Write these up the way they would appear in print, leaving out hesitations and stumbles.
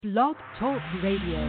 Blog Talk Radio.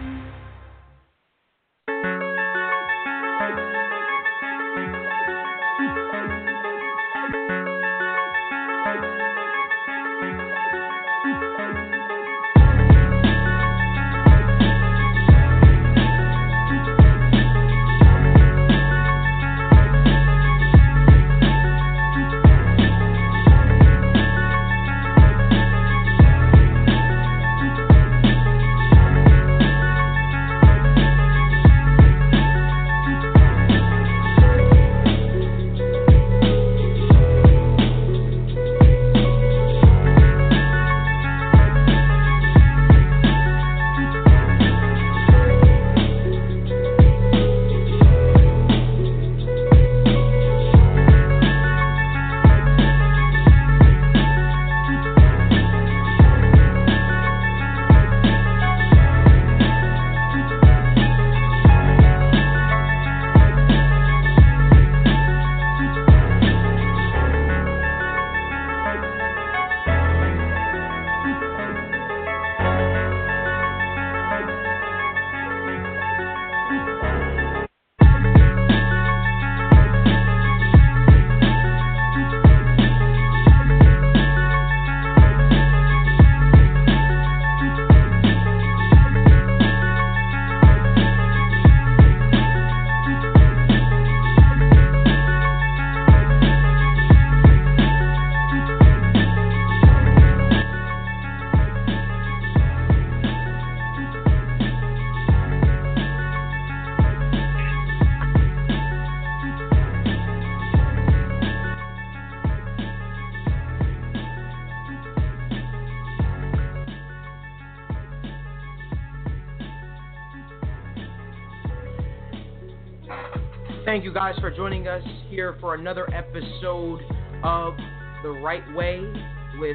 Thank you guys for joining us here for another episode of The Right Way with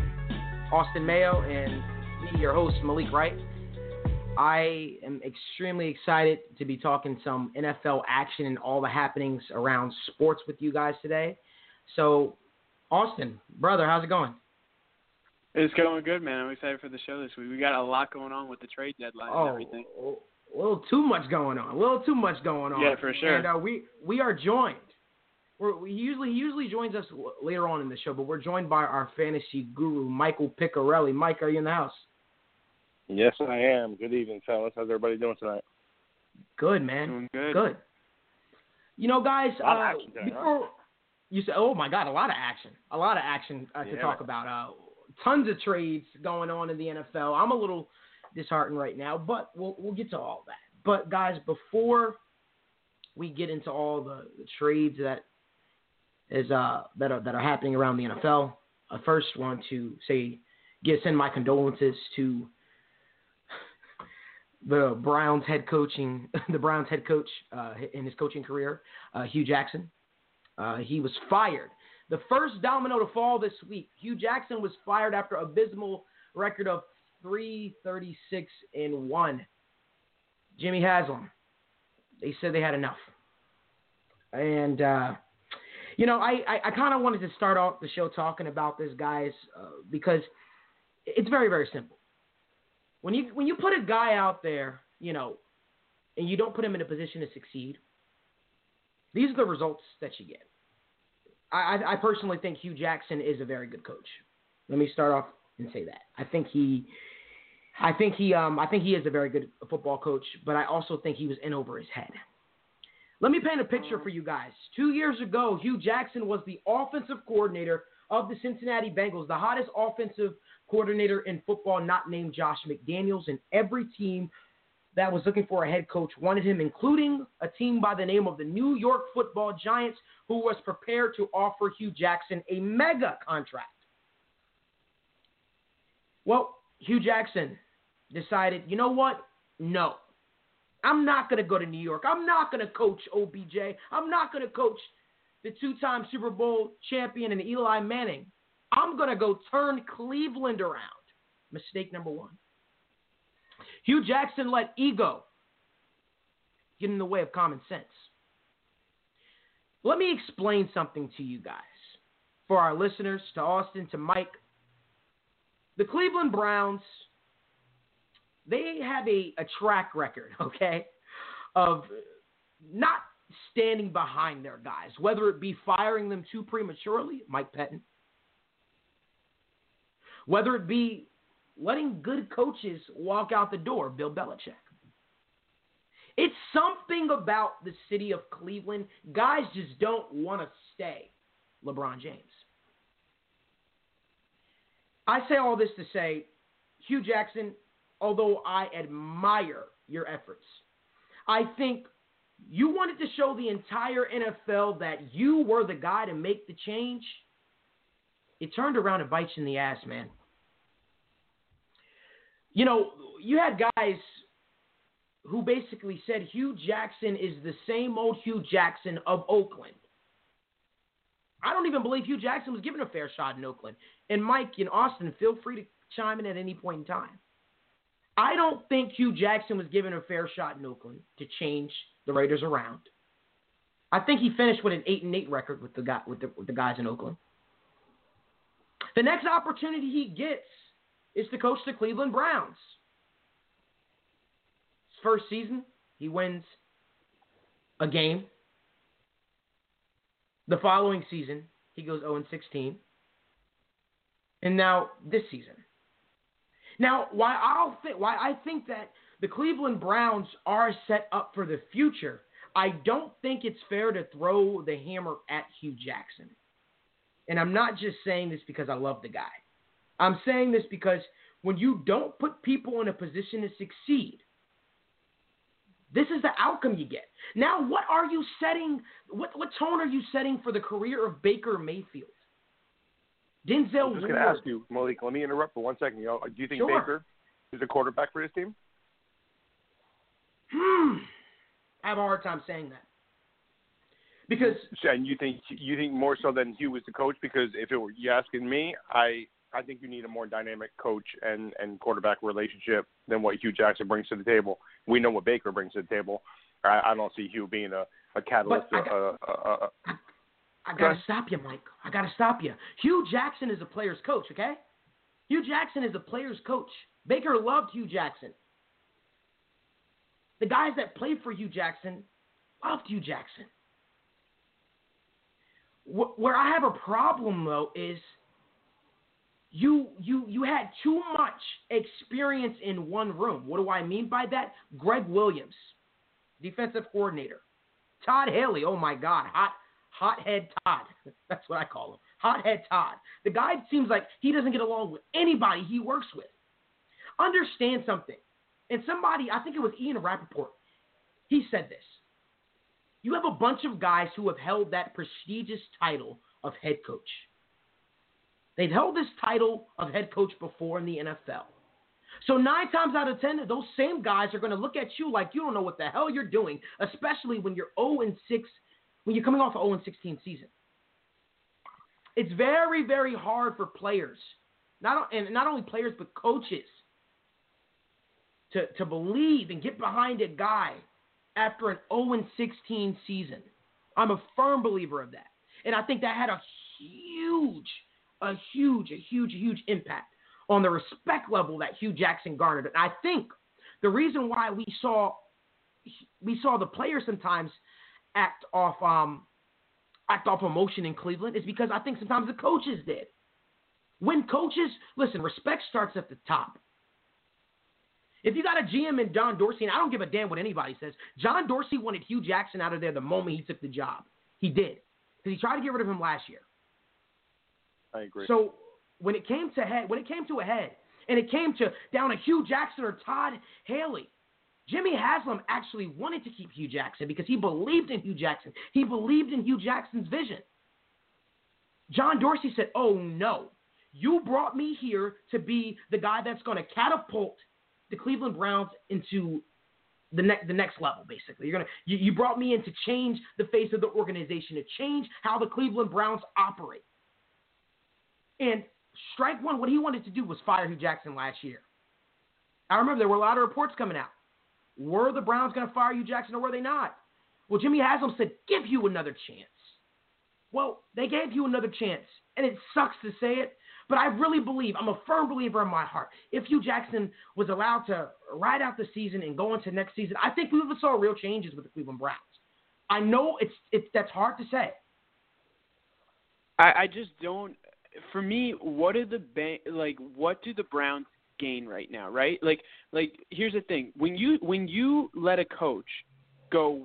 Austin Mayo and me, your host, Malik Wright. I am extremely excited to be talking some NFL action and all the happenings around sports with you guys today. So, Austin, brother, how's it going? It's going good, man. I'm excited for the show this week. We got a lot going on with the trade deadline and everything. A little too much going on. Yeah, for sure. And we are joined. He usually joins us later on in the show, but we're joined by our fantasy guru, Michael Piccarelli. Mike, are you in the house? Yes, I am. Good evening, fellas. How's everybody doing tonight? Good, man. Doing good. You know, guys, a lot of action today, before you say, oh my God, a lot of action to talk about. Tons of trades going on in the NFL. I'm a little disheartened right now, but we'll get to all that. But guys, before we get into all the trades that are happening around the NFL, I first want to send my condolences to the Browns head coach in his coaching career, Hugh Jackson. He was fired. The first domino to fall this week. Hugh Jackson was fired after abysmal record of 336-1. Jimmy Haslam. They said they had enough. And, I kind of wanted to start off the show talking about this, guys, because it's very, very simple. When you put a guy out there, and you don't put him in a position to succeed, these are the results that you get. I personally think Hugh Jackson is a very good coach. Let me start off and say that. I think he is a very good football coach, but I also think he was in over his head. Let me paint a picture for you guys. 2 years ago, Hugh Jackson was the offensive coordinator of the Cincinnati Bengals, the hottest offensive coordinator in football, not named Josh McDaniels, and every team that was looking for a head coach wanted him, including a team by the name of the New York Football Giants, who was prepared to offer Hugh Jackson a mega contract. Well, Hugh Jackson decided, you know what? No. I'm not going to go to New York. I'm not going to coach OBJ. I'm not going to coach the two-time Super Bowl champion and Eli Manning. I'm going to go turn Cleveland around. Mistake number one. Hugh Jackson let ego get in the way of common sense. Let me explain something to you guys. For our listeners, to Austin, to Mike, the Cleveland Browns they have a track record, okay, of not standing behind their guys, whether it be firing them too prematurely, Mike Pettin, whether it be letting good coaches walk out the door, Bill Belichick. It's something about the city of Cleveland. Guys just don't want to stay LeBron James. I say all this to say, Hugh Jackson, although I admire your efforts, I think you wanted to show the entire NFL that you were the guy to make the change. It turned around and bites you in the ass, man. You know, you had guys who basically said Hugh Jackson is the same old Hugh Jackson of Oakland. I don't even believe Hugh Jackson was given a fair shot in Oakland. And Mike and Austin, feel free to chime in at any point in time. I don't think Hugh Jackson was given a fair shot in Oakland to change the Raiders around. I think he finished with an 8-8 record with the guys in Oakland. The next opportunity he gets is to coach the Cleveland Browns. His first season, he wins a game. The following season, he goes 0-16. And now this season. Now, why I think that the Cleveland Browns are set up for the future, I don't think it's fair to throw the hammer at Hugh Jackson. And I'm not just saying this because I love the guy. I'm saying this because when you don't put people in a position to succeed, this is the outcome you get. Now, what are you setting? What tone are you setting for the career of Baker Mayfield? Denzel I'm just going to ask you, Malik, let me interrupt for 1 second. Do you think Sure. Baker is a quarterback for his team? I have a hard time saying that. Because And you think more so than Hugh was the coach? Because if it were you asking me, I think you need a more dynamic coach and quarterback relationship than what Hugh Jackson brings to the table. We know what Baker brings to the table. I don't see Hugh being a catalyst. I got to stop you, Mike. I got to stop you. Hugh Jackson is a player's coach, okay? Hugh Jackson is a player's coach. Baker loved Hugh Jackson. The guys that played for Hugh Jackson loved Hugh Jackson. Where I have a problem, though, is you had too much experience in one room. What do I mean by that? Greg Williams, defensive coordinator. Todd Haley, oh my God, hothead Todd. That's what I call him. Hothead Todd. The guy seems like he doesn't get along with anybody he works with. Understand something. And somebody, I think it was Ian Rappaport, he said this. You have a bunch of guys who have held that prestigious title of head coach. They've held this title of head coach before in the NFL. So 9 times out of 10, those same guys are going to look at you like you don't know what the hell you're doing, especially when you're 0-6, when you're coming off an 0-16 season. It's very, very hard for players, not only players but coaches, to believe and get behind a guy after an 0-16 season. I'm a firm believer of that. And I think that had a huge impact on the respect level that Hugh Jackson garnered. And I think the reason why we saw the players sometimes act off emotion in Cleveland is because I think sometimes the coaches did. When coaches, listen, respect starts at the top. If you got a GM in John Dorsey, and I don't give a damn what anybody says, John Dorsey wanted Hugh Jackson out of there the moment he took the job. He did. Because he tried to get rid of him last year. I agree. So when it came to a head, and it came to down to Hugh Jackson or Todd Haley, Jimmy Haslam actually wanted to keep Hugh Jackson because he believed in Hugh Jackson. He believed in Hugh Jackson's vision. John Dorsey said, oh no, you brought me here to be the guy that's going to catapult the Cleveland Browns into the next level, basically. You brought me in to change the face of the organization, to change how the Cleveland Browns operate. And strike one, what he wanted to do was fire Hugh Jackson last year. I remember there were a lot of reports coming out. Were the Browns going to fire Hugh Jackson or were they not? Well, Jimmy Haslam said, give Hugh another chance. Well, they gave Hugh another chance, and it sucks to say it, But I really believe, I'm a firm believer in my heart, if Hugh Jackson was allowed to ride out the season and go into next season, I think we would saw real changes with the Cleveland Browns. I know that's hard to say. I just don't. For me, what do the Browns gain right now, right? Like here's the thing: when you let a coach go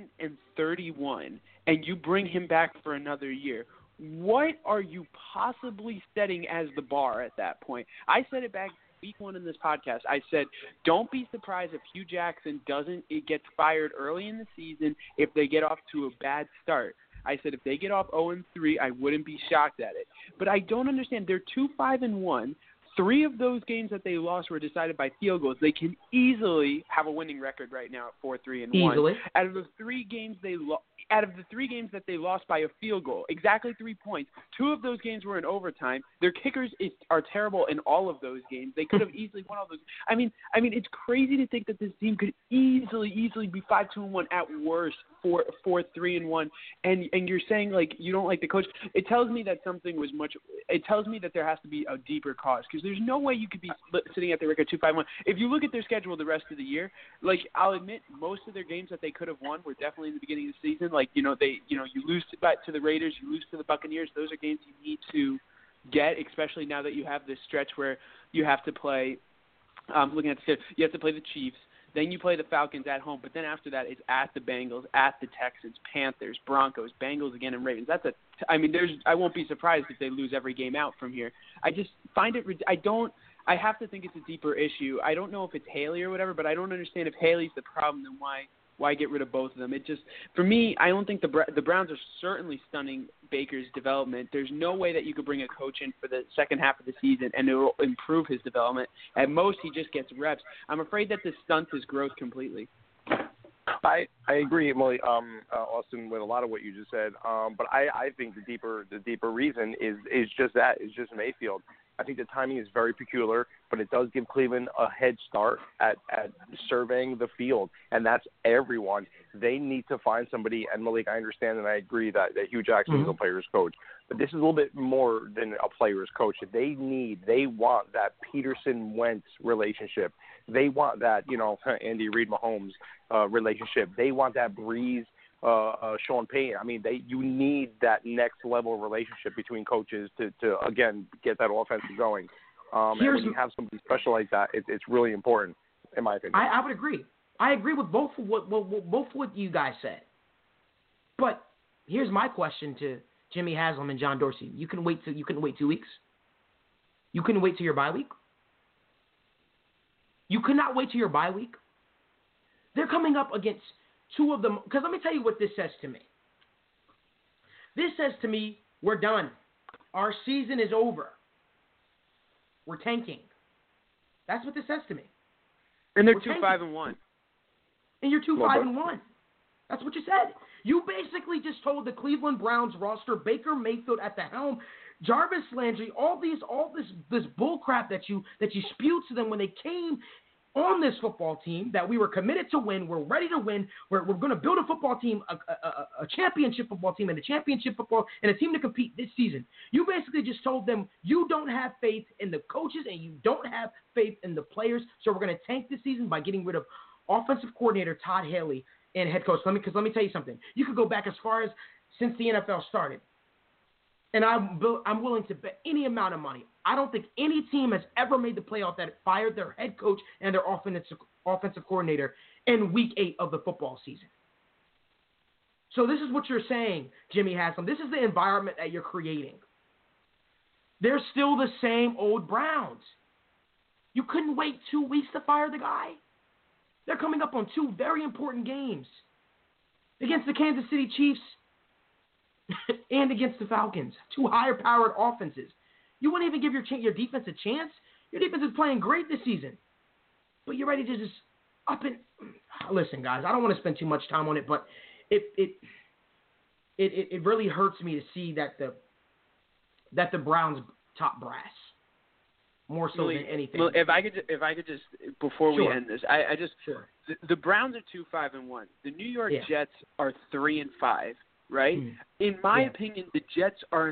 1-31 and you bring him back for another year, what are you possibly setting as the bar at that point? I said it back week 1 in this podcast. I said, don't be surprised if Hugh Jackson gets fired early in the season if they get off to a bad start. I said if they get off 0-3, I wouldn't be shocked at it. But I don't understand. They're 2-5-1. 3 of those games that they lost were decided by field goals. They can easily have a winning record right now at 4-3-1. Easily. Out of the 3 games that they lost by a field goal, exactly 3 points, 2 of those games were in overtime. Their kickers are terrible in all of those games. They could have easily won all those. I mean, it's crazy to think that this team could easily be 5-2-1 at worst, 4-3-1. And you're saying like you don't like the coach. It tells me that something was much. It tells me that there has to be a deeper cause, because there's no way you could be sitting at the record 2-5-1. If you look at their schedule the rest of the year, like I'll admit most of their games that they could have won were definitely in the beginning of the season. Like you lose to the Raiders, you lose to the Buccaneers. Those are games you need to get, especially now that you have this stretch where you have to play. Looking at the schedule, you have to play the Chiefs. Then you play the Falcons at home, but then after that it's at the Bengals, at the Texans, Panthers, Broncos, Bengals again, and Ravens. I won't be surprised if they lose every game out from here. I just find it. I have to think it's a deeper issue. I don't know if it's Haley or whatever, but I don't understand if Haley's the problem, then why get rid of both of them? It just, for me, I don't think the Browns are certainly stunning Baker's development. There's no way that you could bring a coach in for the second half of the season and it will improve his development. At most, he just gets reps. I'm afraid that this stunts his growth completely. I agree, Emily, Austin, with a lot of what you just said. But I think the deeper reason is just that. It's just Mayfield. I think the timing is very peculiar, but it does give Cleveland a head start at surveying the field, and that's everyone. They need to find somebody, and Malik, I understand and I agree that Hugh Jackson is a player's coach, but this is a little bit more than a player's coach. They want that Peterson-Wentz relationship. They want that, Andy Reid-Mahomes relationship. They want that Breeze Sean Payton. I mean, you need that next level relationship between coaches to again get that offense going. And when you have somebody special like that, it's really important, in my opinion. I would agree. I agree with both what you guys said. But here's my question to Jimmy Haslam and John Dorsey. You couldn't wait 2 weeks. You couldn't wait till your bye week. You could not wait till your bye week. They're coming up against 2 of them, because let me tell you what this says to me. This says to me, we're done. Our season is over. We're tanking. That's what this says to me. And they're 2-5-1. And you're 2-5-1. That's what you said. You basically just told the Cleveland Browns roster, Baker Mayfield at the helm, Jarvis Landry, all this bull crap that you spewed to them when they came on this football team, that we were committed to win, we're ready to win, we're going to build a football team, a championship football team, and a championship football, and a team to compete this season. You basically just told them you don't have faith in the coaches and you don't have faith in the players, so we're going to tank this season by getting rid of offensive coordinator Todd Haley and head coach. Let me tell you something. You could go back as far as since the NFL started, and I'm willing to bet any amount of money. I don't think any team has ever made the playoff that fired their head coach and their offensive coordinator in week 8 of the football season. So this is what you're saying, Jimmy Haslam. This is the environment that you're creating. They're still the same old Browns. You couldn't wait 2 weeks to fire the guy. They're coming up on 2 very important games against the Kansas City Chiefs and against the Falcons. 2 higher-powered offenses. You wouldn't even give your defense a chance. Your defense is playing great this season. But you're ready to just up and – listen, guys, I don't want to spend too much time on it, but it really hurts me to see that the Browns top brass more so than anything. Well, if I could just before we end this, I just sure. The Browns are 2-5-1. The New York Jets are 3-5. Right? In my opinion, the Jets are in an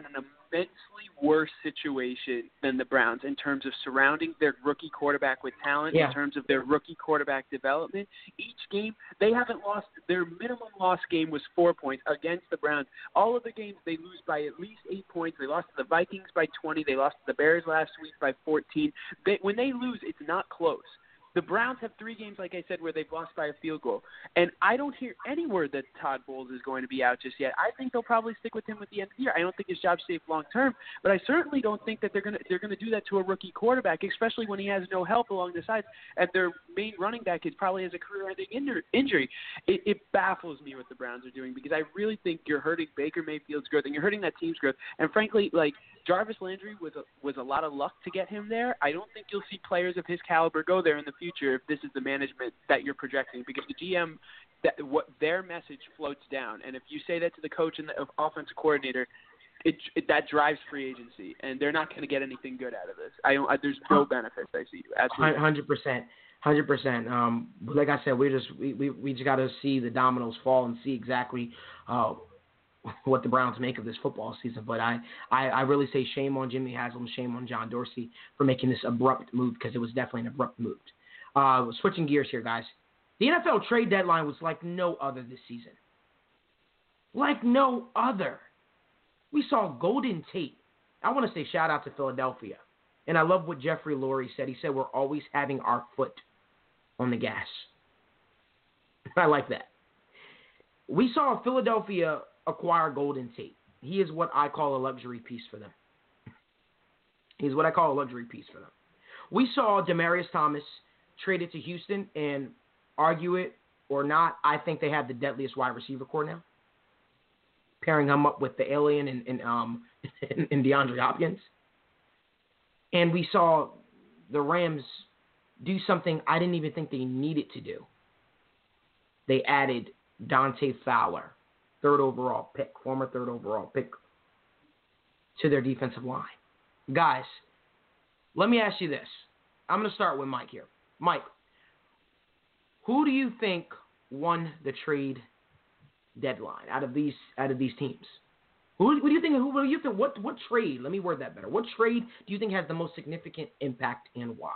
immensely worse situation than the Browns in terms of surrounding their rookie quarterback with talent, in terms of their rookie quarterback development. Each game, they haven't lost. Their minimum loss game was 4 points against the Browns. All of the games, they lose by at least 8 points. They lost to the Vikings by 20. They lost to the Bears last week by 14. When they lose, it's not close. The Browns have 3 games, like I said, where they've lost by a field goal. And I don't hear any word that Todd Bowles is going to be out just yet. I think they'll probably stick with him at the end of the year. I don't think his job's safe long term, but I certainly don't think that they're going to do that to a rookie quarterback, especially when he has no help along the sides. And their main running back probably has a career-ending injury. It baffles me what the Browns are doing, because I really think you're hurting Baker Mayfield's growth and you're hurting that team's growth. And frankly, like, Jarvis Landry was a lot of luck to get him there. I don't think you'll see players of his caliber go there in the future if this is the management that you're projecting, because the GM, what their message floats down. And if you say that to the coach and the offensive coordinator, that drives free agency, and they're not going to get anything good out of this. There's no benefits I see. Absolutely. 100%. Like I said, we just got to see the dominoes fall and see exactly what the Browns make of this football season. But I really say shame on Jimmy Haslam, shame on John Dorsey for making this abrupt move, because it was definitely an abrupt move. Switching gears here, guys. The NFL trade deadline was like no other this season. Like no other. We saw Golden Tate. I want to say shout out to Philadelphia. And I love what Jeffrey Lurie said. He said we're always having our foot on the gas. I like that. We saw Philadelphia acquire Golden Tate. He is what I call a luxury piece for them. He's what I call a luxury piece for them. We saw Demaryius Thomas traded to Houston, and argue it or not, I think they have the deadliest wide receiver core now. Pairing him up with the alien and DeAndre Hopkins. And we saw the Rams do something I didn't even think they needed to do. They added Dante Fowler, former third overall pick, to their defensive line. Guys, let me ask you this. I'm going to start with Mike here. Mike, who do you think won the trade deadline out of these teams? What do you think? What trade? Let me word that better. What trade do you think has the most significant impact, and why?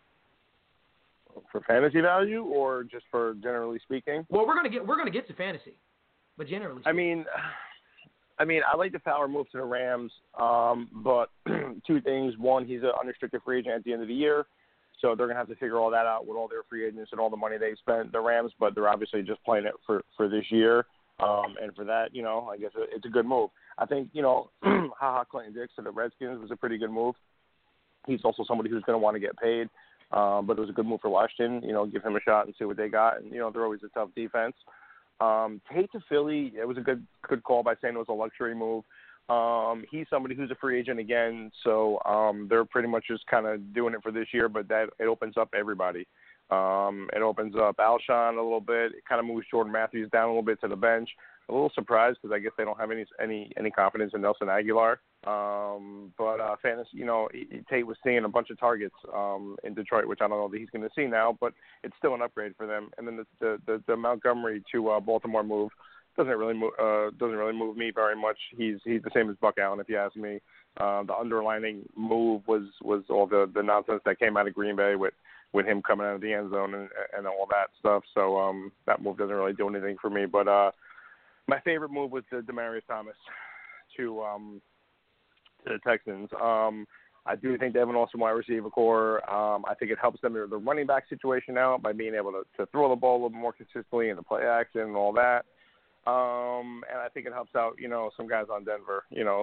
For fantasy value, or just for generally speaking? Well, we're gonna get to fantasy, but generally speaking. I mean, I like the Fowler move to the Rams, but 2 things. One, he's an unrestricted free agent at the end of the year, so they're going to have to figure all that out with all their free agents and all the money they've spent, the Rams, but they're obviously just playing it for this year. And for that, I guess it's a good move. I think, Clinton Dix to the Redskins was a pretty good move. He's also somebody who's going to want to get paid, but it was a good move for Washington, give him a shot and see what they got. And, they're always a tough defense. Tate to Philly, it was a good call by saying it was a luxury move. He's somebody who's a free agent again, so they're pretty much just kind of doing it for this year, but that it opens up everybody. It opens up Alshon a little bit. It kind of moves Jordan Matthews down a little bit to the bench. A little surprised because I guess they don't have any confidence in Nelson Aguilar. But fantasy, Tate was seeing a bunch of targets in Detroit, which I don't know that he's going to see now, but it's still an upgrade for them. And then the Montgomery to Baltimore move doesn't really move me very much. He's the same as Buck Allen, if you ask me. The underlining move was all the nonsense that came out of Green Bay with him coming out of the end zone and all that stuff. So that move doesn't really do anything for me. But my favorite move was the Demaryius Thomas to the Texans. I do think they have an awesome wide receiver core. I think it helps them in the running back situation out by being able to throw the ball a little bit more consistently in the play action and all that. And I think it helps out, some guys on Denver,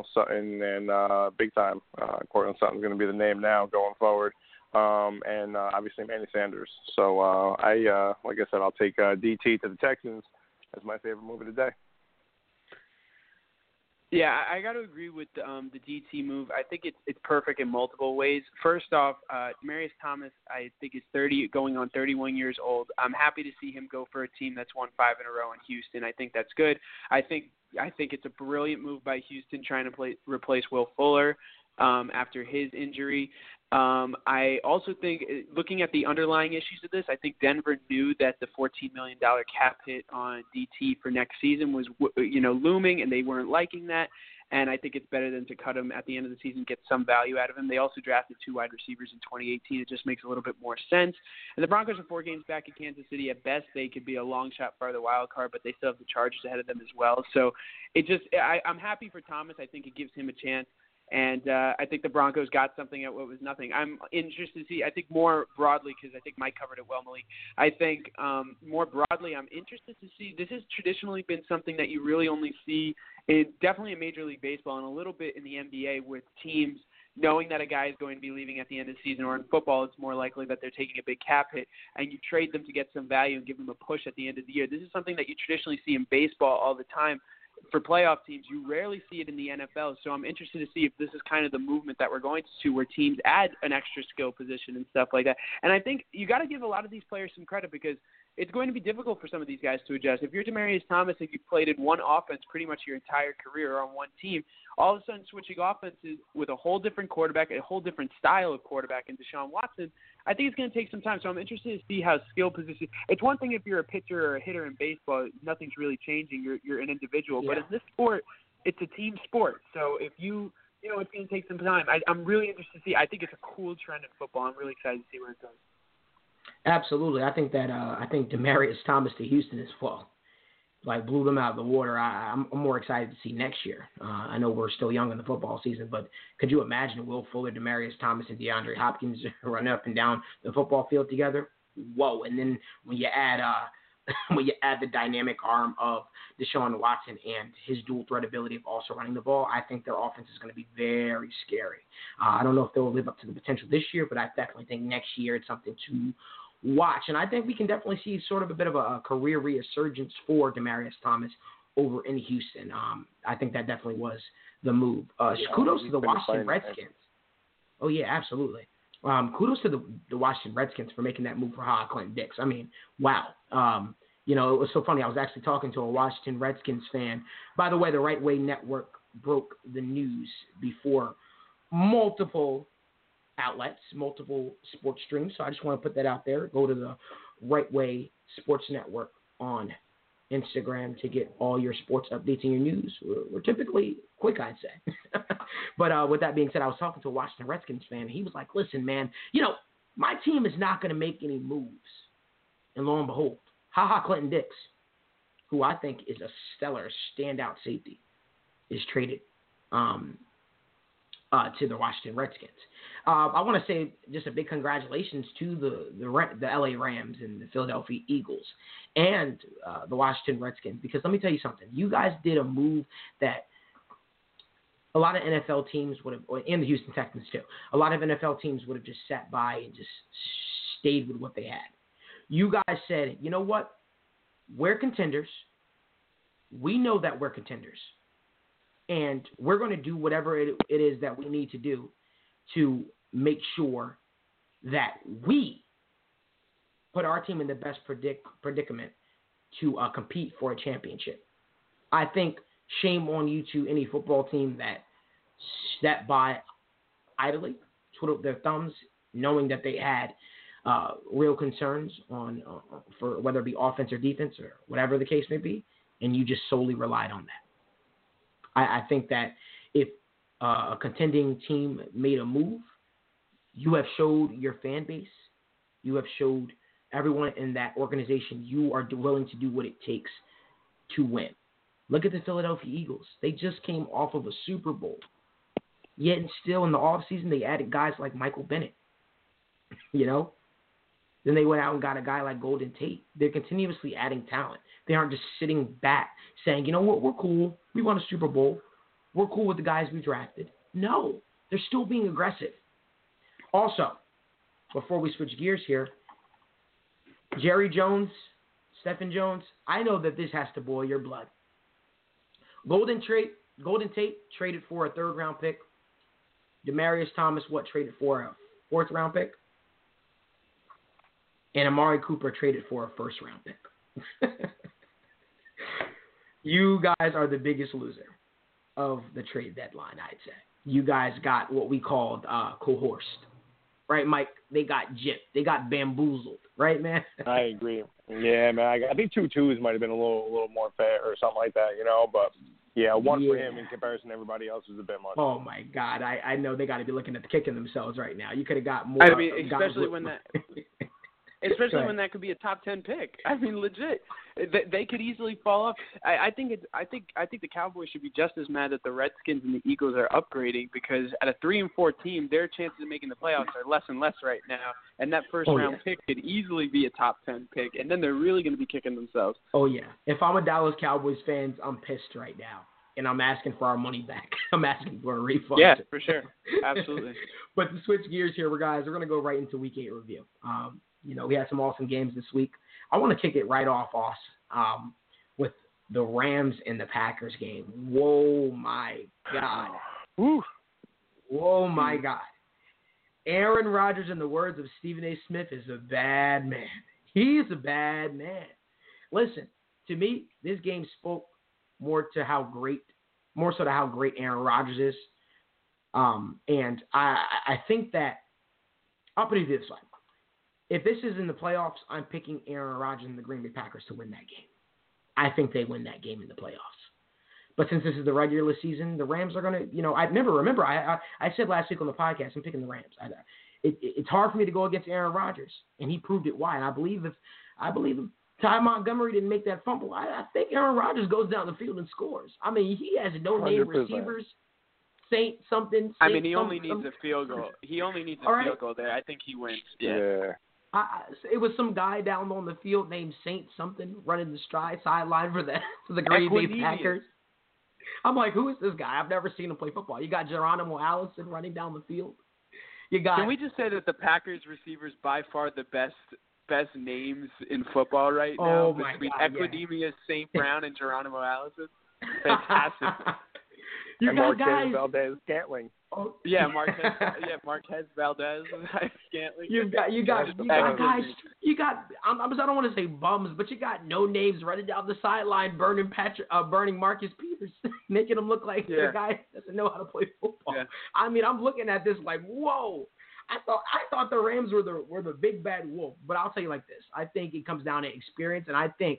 and big time. Cortland Sutton's going to be the name now going forward. And obviously Manny Sanders. So like I said, I'll take DT to the Texans as my favorite move of the day. Yeah, I got to agree with the DT move. I think it's perfect in multiple ways. First off, Demaryius Thomas, I think is 30, going on 31 years old. I'm happy to see him go for a team that's won 5 in a row in Houston. I think that's good. I think it's a brilliant move by Houston trying to replace Will Fuller after his injury. I also think, looking at the underlying issues of this, I think Denver knew that the $14 million cap hit on DT for next season was, looming, and they weren't liking that. and I think it's better than to cut him at the end of the season, get some value out of him. They also drafted 2 wide receivers in 2018. It just makes a little bit more sense. And the Broncos are 4 games back at Kansas City. At best, they could be a long shot for the wild card, but they still have the Chargers ahead of them as well. So I'm happy for Thomas. I think it gives him a chance. And I think the Broncos got something at what was nothing. I'm interested to see, I think more broadly, because I think Mike covered it well, Malik. I think more broadly, I'm interested to see, this has traditionally been something that you really only see definitely in Major League Baseball and a little bit in the NBA with teams knowing that a guy is going to be leaving at the end of the season, or in football, it's more likely that they're taking a big cap hit, and you trade them to get some value and give them a push at the end of the year. This is something that you traditionally see in baseball all the time. For playoff teams, you rarely see it in the NFL, so I'm interested to see if this is kind of the movement that we're going to see, where teams add an extra skill position and stuff like that. And I think you got to give a lot of these players some credit, because it's going to be difficult for some of these guys to adjust. If you're Demaryius Thomas, if you've played in one offense pretty much your entire career on one team, all of a sudden switching offenses with a whole different quarterback, a whole different style of quarterback in Deshaun Watson, I think it's going to take some time. So I'm interested to see how skill position. It's one thing if you're a pitcher or a hitter in baseball, nothing's really changing. You're an individual. Yeah. But in this sport, it's a team sport. So if it's going to take some time. I'm really interested to see. I think it's a cool trend in football. I'm really excited to see where it goes. Absolutely. I think Demaryius Thomas to Houston is blew them out of the water. I'm more excited to see next year. I know we're still young in the football season, but could you imagine Will Fuller, Demaryius Thomas, and DeAndre Hopkins running up and down the football field together? Whoa! And then when you add the dynamic arm of Deshaun Watson and his dual threat ability of also running the ball, I think their offense is going to be very scary. I don't know if they'll live up to the potential this year, but I definitely think next year it's something to watch. And I think we can definitely see sort of a bit of a career resurgence for Demaryius Thomas over in Houston. I think that definitely was the move. Kudos to the Washington Redskins. Oh, yeah, absolutely. Kudos to the Washington Redskins for making that move for Ha Clinton Dix. I mean, wow. It was so funny. I was actually talking to a Washington Redskins fan. By the way, the Right Way Network broke the news before multiple outlets, multiple sports streams. So I just want to put that out there. Go to the Right Way Sports Network on Instagram to get all your sports updates and your news. We're typically quick, I'd say. But with that being said, I was talking to a Washington Redskins fan, and he was like, listen, man, my team is not going to make any moves. And lo and behold, Ha Clinton Dix, who I think is a stellar standout safety, is traded to the Washington Redskins. I want to say just a big congratulations to the LA Rams and the Philadelphia Eagles and the Washington Redskins, because let me tell you something. You guys did a move that a lot of NFL teams would have, and the Houston Texans too, a lot of NFL teams would have just sat by and just stayed with what they had. You guys said, you know what? We're contenders. We know that we're contenders. And we're going to do whatever it is that we need to do to make sure that we put our team in the best predicament to compete for a championship. I think shame on you to any football team that sat by idly, twiddled their thumbs, knowing that they had real concerns for whether it be offense or defense or whatever the case may be, and you just solely relied on that. I think that if a contending team made a move, you have showed your fan base, you have showed everyone in that organization you are willing to do what it takes to win. Look at the Philadelphia Eagles. They just came off of a Super Bowl. Yet and still in the offseason, they added guys like Michael Bennett. Then they went out and got a guy like Golden Tate. They're continuously adding talent. They aren't just sitting back saying, you know what, we're cool. We won a Super Bowl. We're cool with the guys we drafted. No, they're still being aggressive. Also, before we switch gears here, Jerry Jones, Stephen Jones, I know that this has to boil your blood. Golden Tate traded for a third-round pick. Demaryius Thomas, traded for a fourth-round pick? And Amari Cooper traded for a first-round pick. You guys are the biggest loser of the trade deadline, I'd say. You guys got what we called coerced. Right, Mike? They got gypped. They got bamboozled. Right, man? I agree. Yeah, man. I think 2 twos might have been a little more fair or something like that, but Yeah, one for Yeah. him in comparison to everybody else is a bit much. Oh my God, I know they got to be looking at kicking themselves right now. You could have got more. I mean, guys especially with- when that. Go Especially ahead. when that could be a top 10 pick. I mean, legit, they could easily fall off. I think the Cowboys should be just as mad that the Redskins and the Eagles are upgrading, because at a 3-4 team, their chances of making the playoffs are less and less right now. And that first round pick could easily be a top 10 pick, and then they're really going to be kicking themselves. Oh yeah, if I'm a Dallas Cowboys fan, I'm pissed right now, and I'm asking for our money back. I'm asking for a refund. Yeah, for sure, absolutely. But to switch gears here, guys, we're going to go right into Week 8 review. We had some awesome games this week. I want to kick it right off, with the Rams and the Packers game. Whoa, my God. Woo. Whoa, my God. Aaron Rodgers, in the words of Stephen A. Smith, is a bad man. He's a bad man. Listen, to me, this game spoke more so to how great Aaron Rodgers is. And I think that, I'll put it this way. If this is in the playoffs, I'm picking Aaron Rodgers and the Green Bay Packers to win that game. I think they win that game in the playoffs. But since this is the regular season, the Rams are going to, I said last week on the podcast, I'm picking the Rams. It's hard for me to go against Aaron Rodgers, and he proved it why. And I believe if Ty Montgomery didn't make that fumble, I think Aaron Rodgers goes down the field and scores. I mean, he has no-name 100%. receivers. Saint something. I mean, he only needs a field goal. He only needs a field goal there. I think he wins. Yeah. It was some guy down on the field named Saint something running the sideline for the Green Bay Packers. I'm like, who is this guy? I've never seen him play football. You got Geronimo Allison running down the field. Can we just say that the Packers receivers by far the best names in football right now, between Equidemius, St. Brown, and Geronimo Allison? Fantastic. You got guys. Valdez Scantling. Oh, yeah, Marquez Valdez Scantling. You got guys. You got. I don't want to say bums, but you got no names running down the sideline, burning Marcus Peters, making him look like the guy doesn't know how to play football. Yeah. I mean, I'm looking at this like, whoa. I thought the Rams were the big bad wolf, but I'll tell you like this. I think it comes down to experience, and I think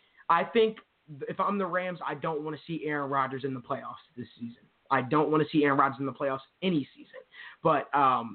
if I'm the Rams, I don't want to see Aaron Rodgers in the playoffs this season. I don't want to see Aaron Rodgers in the playoffs any season. But,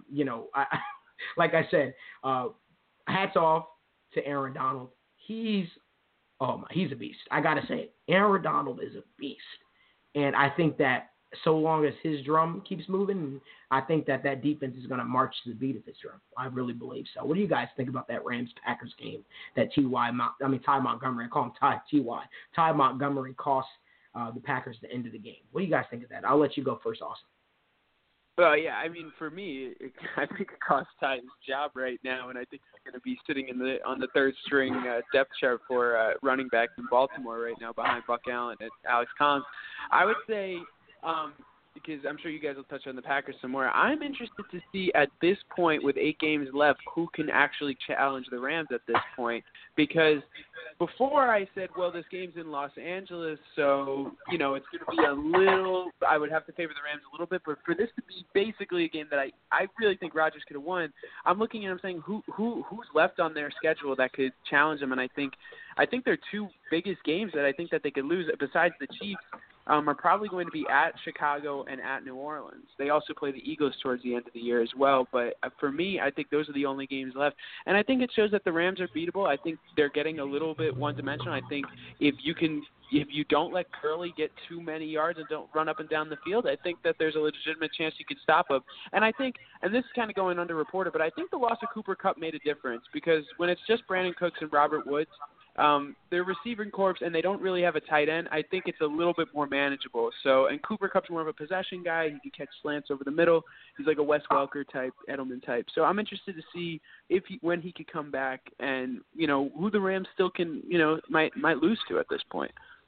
like I said, hats off to Aaron Donald. He's a beast. I got to say it. Aaron Donald is a beast. And I think that so long as his drum keeps moving, I think that defense is going to march to the beat of his drum. I really believe so. What do you guys think about that Rams-Packers game that Ty Montgomery, I call him T.Y. Ty Montgomery cost the Packers the end of the game? What do you guys think of that? I'll let you go first, Austin. Well, yeah, I mean, for me, I think it costs Ty his job right now, and I think he's going to be sitting on the third string depth chart for running back in Baltimore right now behind Buck Allen and Alex Collins. I would say, because I'm sure you guys will touch on the Packers some more, I'm interested to see at this point with 8 games left who can actually challenge the Rams at this point, because before I said, well, this game's in Los Angeles, so, it's going to be a little – I would have to favor the Rams a little bit, but for this to be basically a game that I really think Rodgers could have won, I'm looking at him saying who's left on their schedule that could challenge them, and I think their 2 biggest games that I think that they could lose, besides the Chiefs, are probably going to be at Chicago and at New Orleans. They also play the Eagles towards the end of the year as well. But for me, I think those are the only games left. And I think it shows that the Rams are beatable. I think they're getting a little bit one-dimensional. I think if you don't let Curley get too many yards and don't run up and down the field, I think that there's a legitimate chance you could stop him. And I think, and this is kind of going underreported, but I think the loss of Cooper Kupp made a difference, because when it's just Brandon Cooks and Robert Woods, their receiving corps, and they don't really have a tight end, I think it's a little bit more manageable. So, and Cooper Kupp's more of a possession guy. He can catch slants over the middle. He's like a Wes Welker type, Edelman type. So I'm interested to see when he could come back, and who the Rams still can might lose to at this point.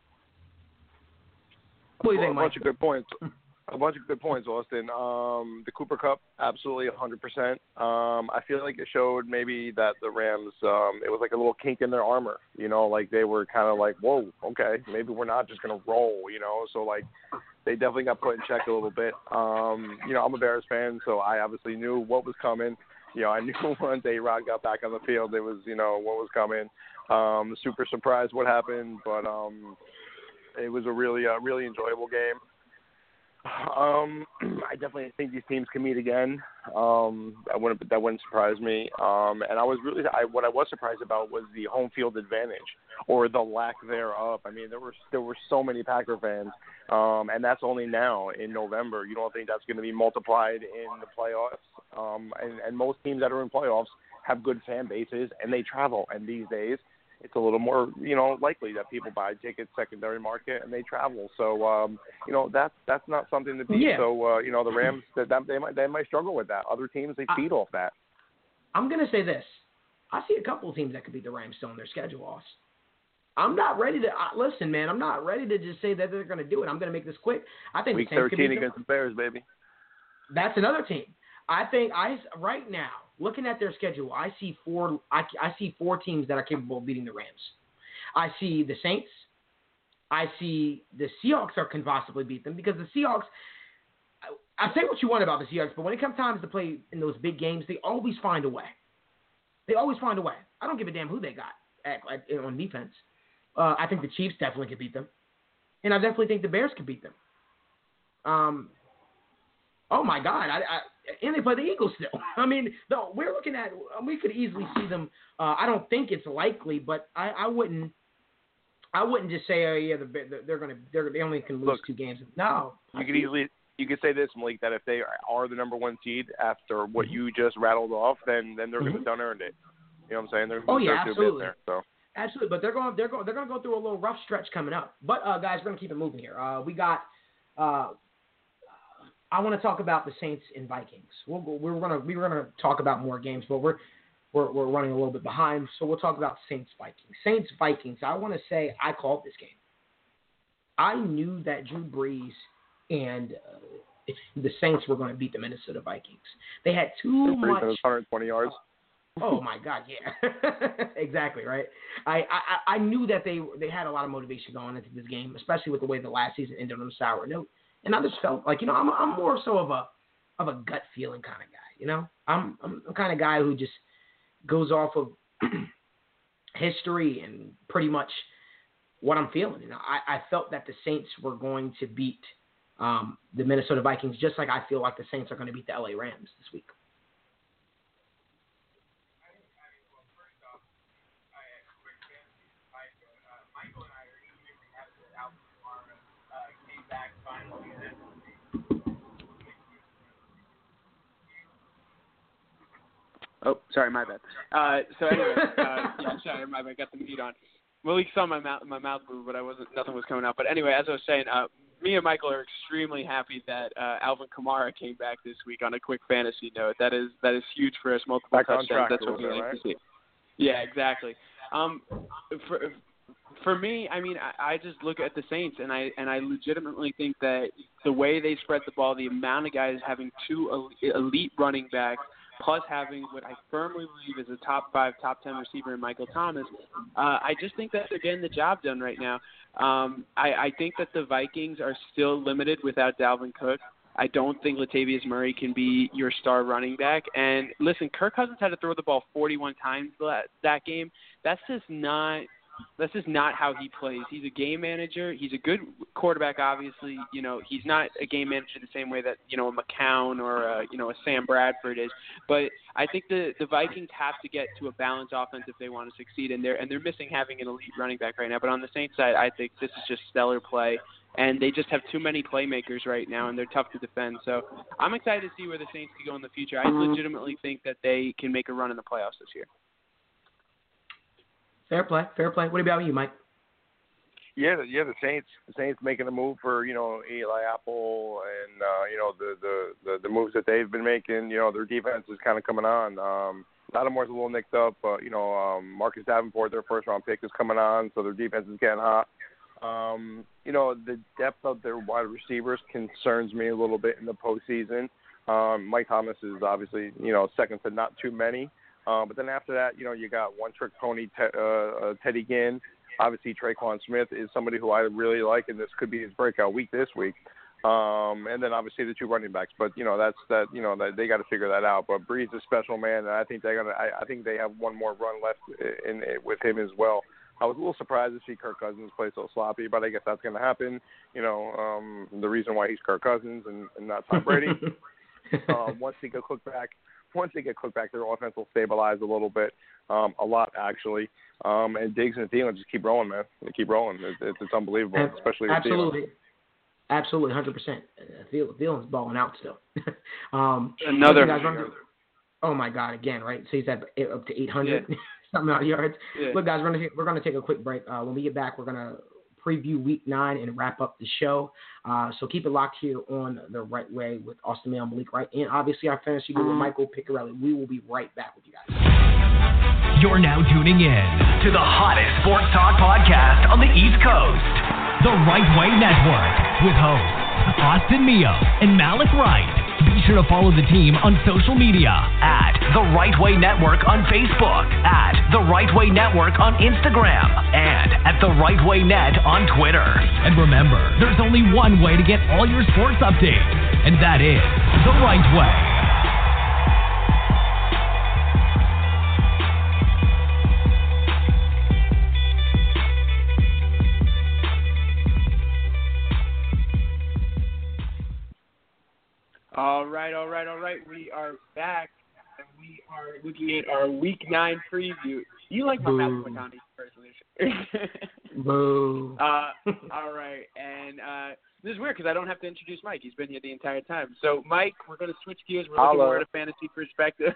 What do you think, A bunch of good points. Austin. The Cooper Kupp, absolutely 100%. I feel like it showed maybe that the Rams, it was like a little kink in their armor, like they were kind of like, whoa, okay, maybe we're not just going to roll, so like they definitely got put in check a little bit. I'm a Bears fan, so I obviously knew what was coming. I knew once A-Rod got back on the field, it was, what was coming. Super surprised what happened, but It was a really enjoyable game. I definitely think these teams can meet again. That wouldn't surprise me. And what I was surprised about was the home field advantage or the lack thereof. I mean, there were so many Packer fans, and that's only now in November. You don't think that's going to be multiplied in the playoffs? And most teams that are in playoffs have good fan bases and they travel. And these days, it's a little more, likely that people buy tickets secondary market and they travel. So, that's not something to beat. Yeah. So, the Rams, they might struggle with that. Other teams, they feed off that. I'm going to say this. I see a couple of teams that could beat the Rams still in their schedule loss. I'm not ready to listen, man. I'm not ready to just say that they're going to do it. I'm going to make this quick. I think Week the Saints 13 against the Bears, baby. That's another team. I think right now, looking at their schedule, I see four teams that are capable of beating the Rams. I see the Saints. I see the Seahawks can possibly beat them because the Seahawks. I say what you want about the Seahawks, but when it comes time to play in those big games, they always find a way. They always find a way. I don't give a damn who they got on defense. I think the Chiefs definitely could beat them, and I definitely think the Bears could beat them. Oh my God! And they play the Eagles still. I mean, we're looking at. We could easily see them. I don't think it's likely, but I wouldn't just say, oh yeah, they only can lose 2 games. No, you could say this, Malik, that if they are the number 1 seed after what you just rattled off, then they're going to done earned it. You know what I'm saying? They're going to absolutely. there. So. Absolutely, but they're going to go through a little rough stretch coming up. But guys, we're going to keep it moving here. We got. I want to talk about the Saints and Vikings. We're gonna talk about more games, but we're running a little bit behind, so we'll talk about Saints Vikings. I want to say I called this game. I knew that Drew Brees and the Saints were going to beat the Minnesota Vikings. They had too much. 120 yards. Oh my God, yeah, exactly right. I knew that they had a lot of motivation going into this game, especially with the way the last season ended on a sour note. And I just felt like, I'm more so of a gut feeling kind of guy. I'm the kind of guy who just goes off of history and pretty much what I'm feeling. I felt that the Saints were going to beat the Minnesota Vikings, just like I feel like the Saints are going to beat the LA Rams this week. Oh, sorry, my bad. So anyway, sorry, my bad. Got the mute on. Malik saw my mouth move, but nothing was coming out. But anyway, as I was saying, me and Michael are extremely happy that Alvin Kamara came back this week on a quick fantasy note. That is huge for us. Multiple touchdowns. That's what we like to see. Yeah, exactly. For me, I mean, I just look at the Saints, and I legitimately think that the way they spread the ball, the amount of guys having 2 elite running backs, plus having what I firmly believe is a top 5, top 10 receiver in Michael Thomas, I just think that they're getting the job done right now. I think that the Vikings are still limited without Dalvin Cook. I don't think Latavius Murray can be your star running back. And listen, Kirk Cousins had to throw the ball 41 times that game. That's just not how he plays. He's a game manager. He's a good quarterback, obviously. He's not a game manager the same way that, a McCown or, a Sam Bradford is. But I think the Vikings have to get to a balanced offense if they want to succeed, and they're missing having an elite running back right now. But on the Saints side, I think this is just stellar play, and they just have too many playmakers right now, and they're tough to defend. So I'm excited to see where the Saints can go in the future. I legitimately think that they can make a run in the playoffs this year. Fair play. What about you, Mike? Yeah, the Saints making a move for Eli Apple and the moves that they've been making. Their defense is kind of coming on. Lattimore's a little nicked up, but Marcus Davenport, their first round pick, is coming on, so their defense is getting hot. The depth of their wide receivers concerns me a little bit in the postseason. Mike Thomas is obviously second to not too many. But then after that, you got one-trick pony Teddy Ginn. Obviously, Traquan Smith is somebody who I really like, and this could be his breakout week this week. And then obviously the 2 running backs. But that they got to figure that out. But Brees is a special man, and I think they have one more run left with him as well. I was a little surprised to see Kirk Cousins play so sloppy, but I guess that's going to happen. The reason why he's Kirk Cousins and not Tom Brady. Once they get cooked back, their offense will stabilize a little bit, a lot actually. And Diggs and Thielen just keep rolling, man. They keep rolling. It's unbelievable, especially with Thielen. Absolutely, 100%. Thielen's balling out still. Another. Oh my God! Again, right? So he's at up to 800 yeah. something out of yards. Yeah. Look, guys, we're gonna take a quick break. When we get back, we're gonna preview Week 9 and wrap up the show. So keep it locked here on The Right Way with Austin Mail, Malik Wright, and obviously our fantasy guru Michael Piccarelli. We will be right back with you guys. You're now tuning in to the hottest sports talk podcast on the East Coast, The Right Way Network, with hosts Austin Mio and Malik Wright. Be sure to follow the team on social media at The Right Way Network on Facebook, at The Right Way Network on Instagram, and at The Right Way Net on Twitter. And remember, there's only one way to get all your sports updates, and that is The Right Way. All right. We are back, and we are looking at our Week 9 preview. You like my Matthew McConaughey impersonation. Boo. All right, and this is weird because I don't have to introduce Mike. He's been here the entire time. So, Mike, we're going to switch gears. We're looking more at a fantasy perspective.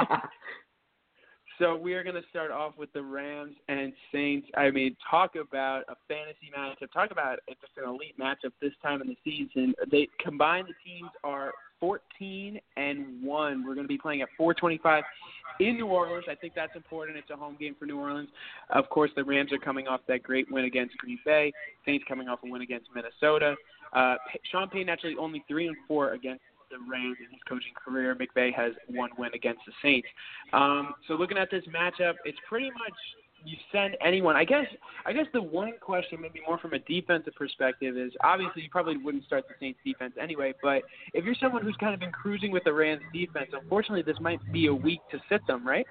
So we are going to start off with the Rams and Saints. I mean, talk about a fantasy matchup. Talk about just an elite matchup this time in the season. They combined, the teams are 14-1. We're going to be playing at 4:25 in New Orleans. I think that's important. It's a home game for New Orleans. Of course, the Rams are coming off that great win against Green Bay. Saints coming off a win against Minnesota. Sean Payton actually only 3-4 against the Rams in his coaching career. McVay has one win against the Saints. So looking at this matchup, it's pretty much you send anyone. I guess the one question, maybe more from a defensive perspective, is obviously you probably wouldn't start the Saints defense anyway, but if you're someone who's kind of been cruising with the Rams defense, unfortunately this might be a week to sit them, right?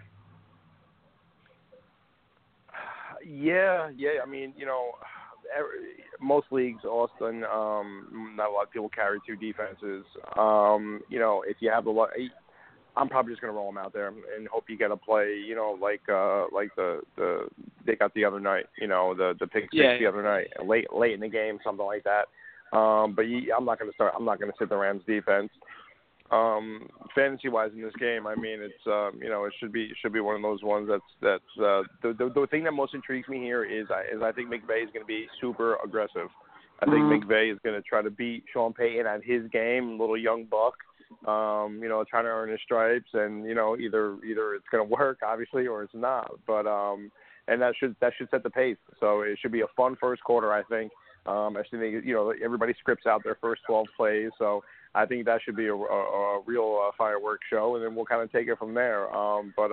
Yeah. I mean, most leagues, Austin, not a lot of people carry two defenses. If you have I'm probably just going to roll them out there and hope you get a play, like the they got the other night, the pick six the other night, late in the game, something like that. But I'm not going to sit the Rams defense. Fantasy-wise in this game, I mean, it's it should be one of those ones that's the thing that most intrigues me here is I think McVay is going to be super aggressive. I think McVay is going to try to beat Sean Payton at his game, little young buck, trying to earn his stripes, and either it's going to work obviously or it's not. But and that should set the pace. So it should be a fun first quarter, I think. I think everybody scripts out their first 12 plays, so I think that should be a real fireworks show, and then we'll kind of take it from there. But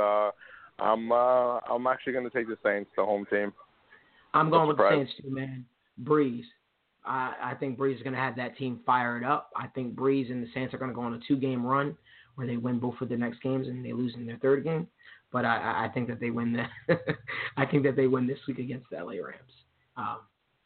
I'm actually going to take the Saints, the home team. I'm going with the Saints too, man. Breeze. I think Breeze is going to have that team fired up. I think Breeze and the Saints are going to go on a 2-game run where they win both of their next games and they lose in their third game. But I think that they win I think that they win this week against the LA Rams.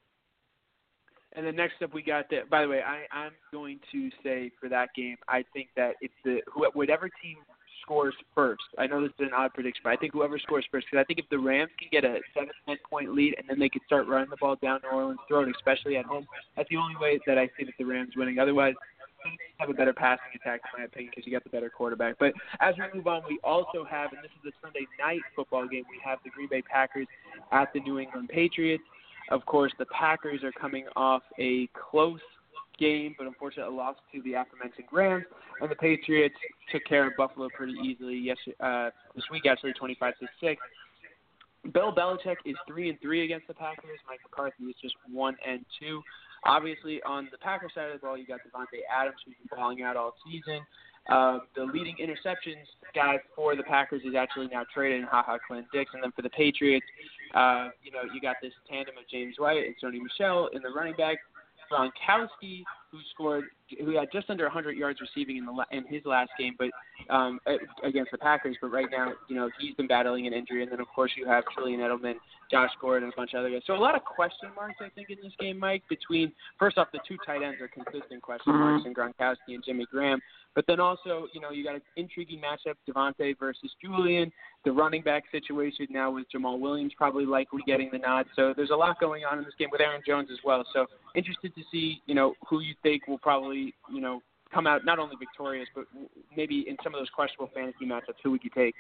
And then next up we got that. By the way, I'm going to say for that game, I think that it's whatever team scores first. I know this is an odd prediction, but I think whoever scores first, because I think if the Rams can get a 7-10 point lead and then they could start running the ball down New Orleans' throat, especially at home, that's the only way that I see that the Rams winning. Otherwise, they have a better passing attack, in my opinion, because you got the better quarterback. But as we move on, we also have, and this is a Sunday night football game, we have the Green Bay Packers at the New England Patriots. Of course, the Packers are coming off a close game, but unfortunately a loss to the aforementioned Rams, and the Patriots took care of Buffalo pretty easily this week, actually 25-6. Bill Belichick is 3-3 against the Packers. Mike McCarthy is just 1-2. Obviously, on the Packers side of the ball, you got Devontae Adams, who's been balling out all season. The leading interceptions guy for the Packers is actually now traded in Clinton Dix, and then for the Patriots, you got this tandem of James White and Sony Michel in the running back Gronkowski, who had just under 100 yards receiving in his last game, but against the Packers. But right now, he's been battling an injury, and then of course you have Julian Edelman, Josh Gordon, and a bunch of other guys. So a lot of question marks, I think, in this game, Mike. Between first off, the two tight ends are consistent question marks in Gronkowski and Jimmy Graham. But then also, you got an intriguing matchup, Devontae versus Julian. The running back situation now with Jamal Williams probably likely getting the nod. So there's a lot going on in this game with Aaron Jones as well. So interested to see, who you think will probably, come out not only victorious, but maybe in some of those questionable fantasy matchups, who would you take?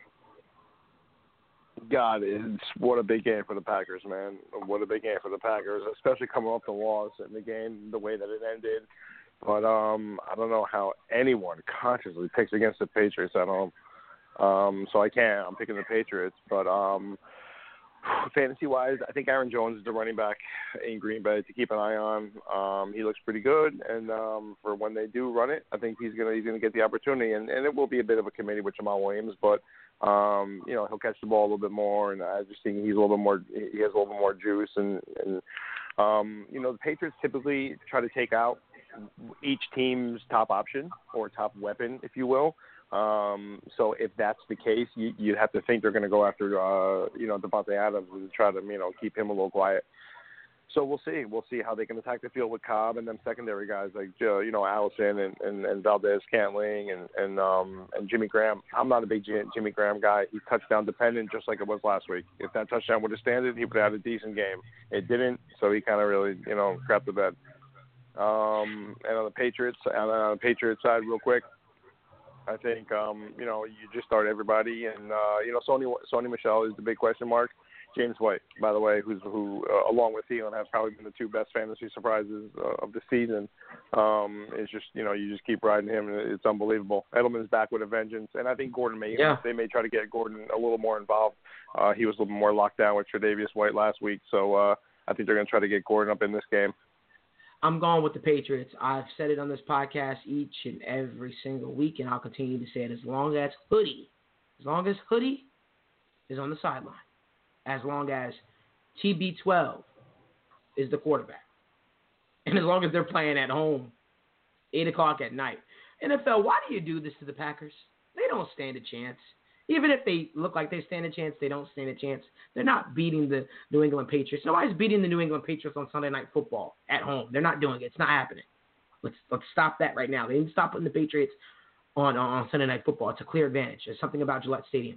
God, what a big game for the Packers, man. What a big game for the Packers, especially coming off the loss in the game, the way that it ended. But I don't know how anyone consciously picks against the Patriots at home. So I can't. I'm picking the Patriots. But fantasy-wise, I think Aaron Jones is the running back in Green Bay to keep an eye on. He looks pretty good, and for when they do run it, I think he's gonna get the opportunity. And it will be a bit of a committee with Jamal Williams, but he'll catch the ball a little bit more, and I just think he has a little bit more juice. And the Patriots typically try to take out each team's top option or top weapon, if you will. So if that's the case, you have to think they're going to go after, Devontae Adams and try to, keep him a little quiet. So we'll see. We'll see how they can attack the field with Cobb and then secondary guys like, Allison and Valdez-Scantling and Jimmy Graham. I'm not a big Jimmy Graham guy. He's touchdown dependent, just like it was last week. If that touchdown would have standed, he would have had a decent game. It didn't, so he kind of really, crapped the bed. And on the Patriots side, real quick, I think you just start everybody, and Sony Michel is the big question mark. James White, by the way, who along with Thielen have probably been the two best fantasy surprises of the season. It's just you just keep riding him, and it's unbelievable. Edelman's back with a vengeance, and I think Gordon they may try to get Gordon a little more involved. He was a little more locked down with Tre'Davious White last week, so I think they're going to try to get Gordon up in this game. I'm going with the Patriots. I've said it on this podcast each and every single week, and I'll continue to say it as long as Hoodie is on the sideline, as long as TB12 is the quarterback, and as long as they're playing at home, 8 o'clock at night. NFL, why do you do this to the Packers? They don't stand a chance. Even if they look like they stand a chance, they don't stand a chance. They're not beating the New England Patriots. Nobody's beating the New England Patriots on Sunday Night Football at home. They're not doing it. It's not happening. Let's stop that right now. They need to stop putting the Patriots on Sunday Night Football. It's a clear advantage. There's something about Gillette Stadium.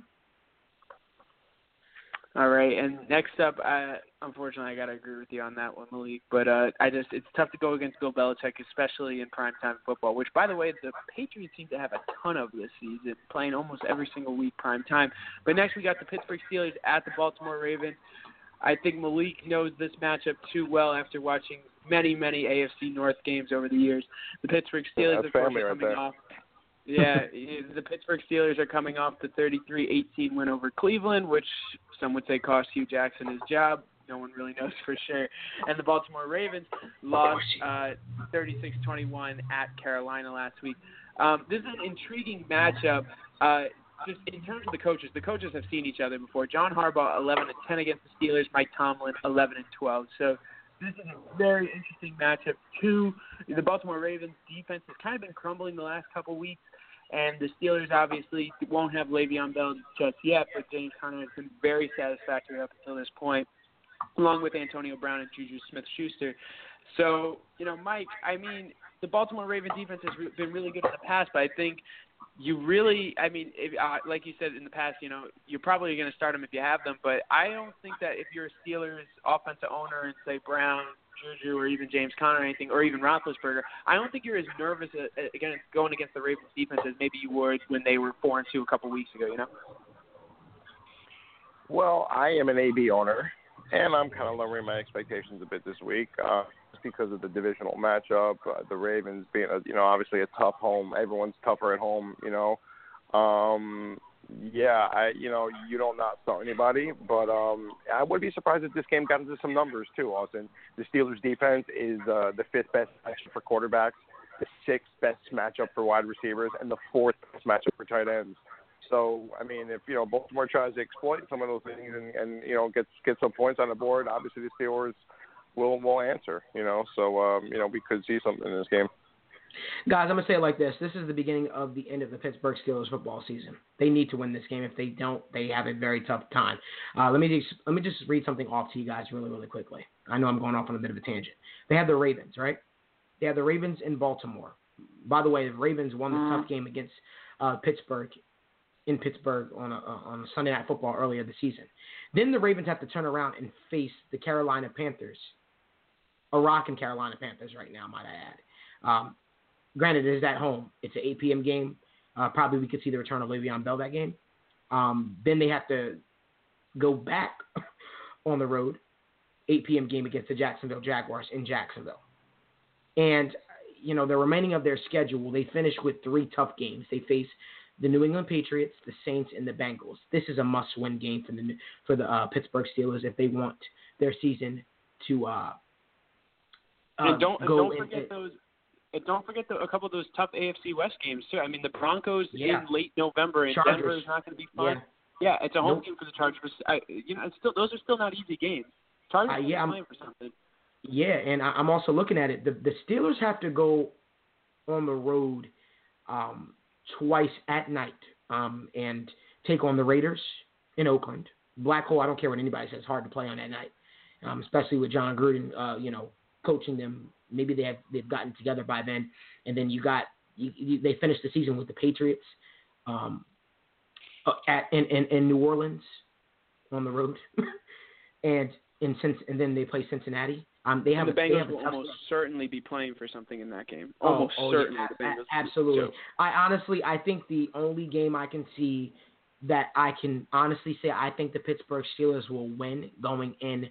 All right, and next up, unfortunately, I got to agree with you on that one, Malik. But it's tough to go against Bill Belichick, especially in primetime football, which, by the way, the Patriots seem to have a ton of this season, playing almost every single week primetime. But next, we got the Pittsburgh Steelers at the Baltimore Ravens. I think Malik knows this matchup too well after watching many, many AFC North games over the years. The Pittsburgh Steelers, of course, are coming off. Yeah, the Pittsburgh Steelers are coming off the 33-18 win over Cleveland, which some would say cost Hugh Jackson his job. No one really knows for sure. And the Baltimore Ravens lost 36-21 at Carolina last week. This is an intriguing matchup. Just in terms of the coaches have seen each other before. John Harbaugh 11-10 against the Steelers. Mike Tomlin 11-12. So this is a very interesting matchup. The Baltimore Ravens defense has kind of been crumbling the last couple weeks. And the Steelers obviously won't have Le'Veon Bell just yet, but James Conner has been very satisfactory up until this point, along with Antonio Brown and Juju Smith-Schuster. So, Mike, I mean, the Baltimore Ravens defense has been really good in the past, but I think like you said in the past, you're probably going to start them if you have them, but I don't think that if you're a Steelers offensive owner and say Brown, Juju, or even James Conner or anything, or even Roethlisberger, I don't think you're as nervous going against the Ravens defense as maybe you would when they were 4-2 a couple weeks ago, Well, I am an AB owner, and I'm kind of lowering my expectations a bit this week just because of the divisional matchup, the Ravens being, obviously a tough home. Everyone's tougher at home, you don't not start anybody, but I would be surprised if this game got into some numbers too, Austin. The Steelers' defense is the 5th best matchup for quarterbacks, the 6th best matchup for wide receivers, and the 4th best matchup for tight ends. So, I mean, if, Baltimore tries to exploit some of those things and gets some points on the board, obviously the Steelers, will answer. So we could see something in this game. Guys, I'm going to say it like this. This is the beginning of the end of the Pittsburgh Steelers football season. They need to win this game. If they don't, they have a very tough time. Let me just read something off to you guys really, really quickly. I know I'm going off on a bit of a tangent. They have the Ravens, right? They have the Ravens in Baltimore. By the way, the Ravens won the tough game against Pittsburgh on a Sunday Night Football earlier this season. Then the Ravens have to turn around and face the Carolina Panthers. A rocking Carolina Panthers right now, might I add. Granted, it is at home. It's an 8 p.m. game. Probably we could see the return of Le'Veon Bell that game. Then they have to go back on the road, 8 p.m. game against the Jacksonville Jaguars in Jacksonville. And, the remaining of their schedule, they finish with 3 tough games. They face the New England Patriots, the Saints, and the Bengals. This is a must-win game for the Pittsburgh Steelers if they want their season to and don't forget those. And don't forget a couple of those tough AFC West games, too. I mean, the Broncos in late November in Chargers. Denver is not going to be fun. Yeah, it's a home game for the Chargers. Those are still not easy games. Chargers are playing for something. Yeah, and I'm also looking at it. The Steelers have to go on the road twice at night and take on the Raiders in Oakland. Black Hole, I don't care what anybody says, hard to play on that night, especially with John Gruden, coaching them. Maybe they've gotten together by then, and then they finished the season with the Patriots in New Orleans on the road, and then they play Cincinnati. The Bengals will almost certainly be playing for something in that game. Certainly, the Bengals. Absolutely. I think the only game I can see that I can honestly say I think the Pittsburgh Steelers will win going in.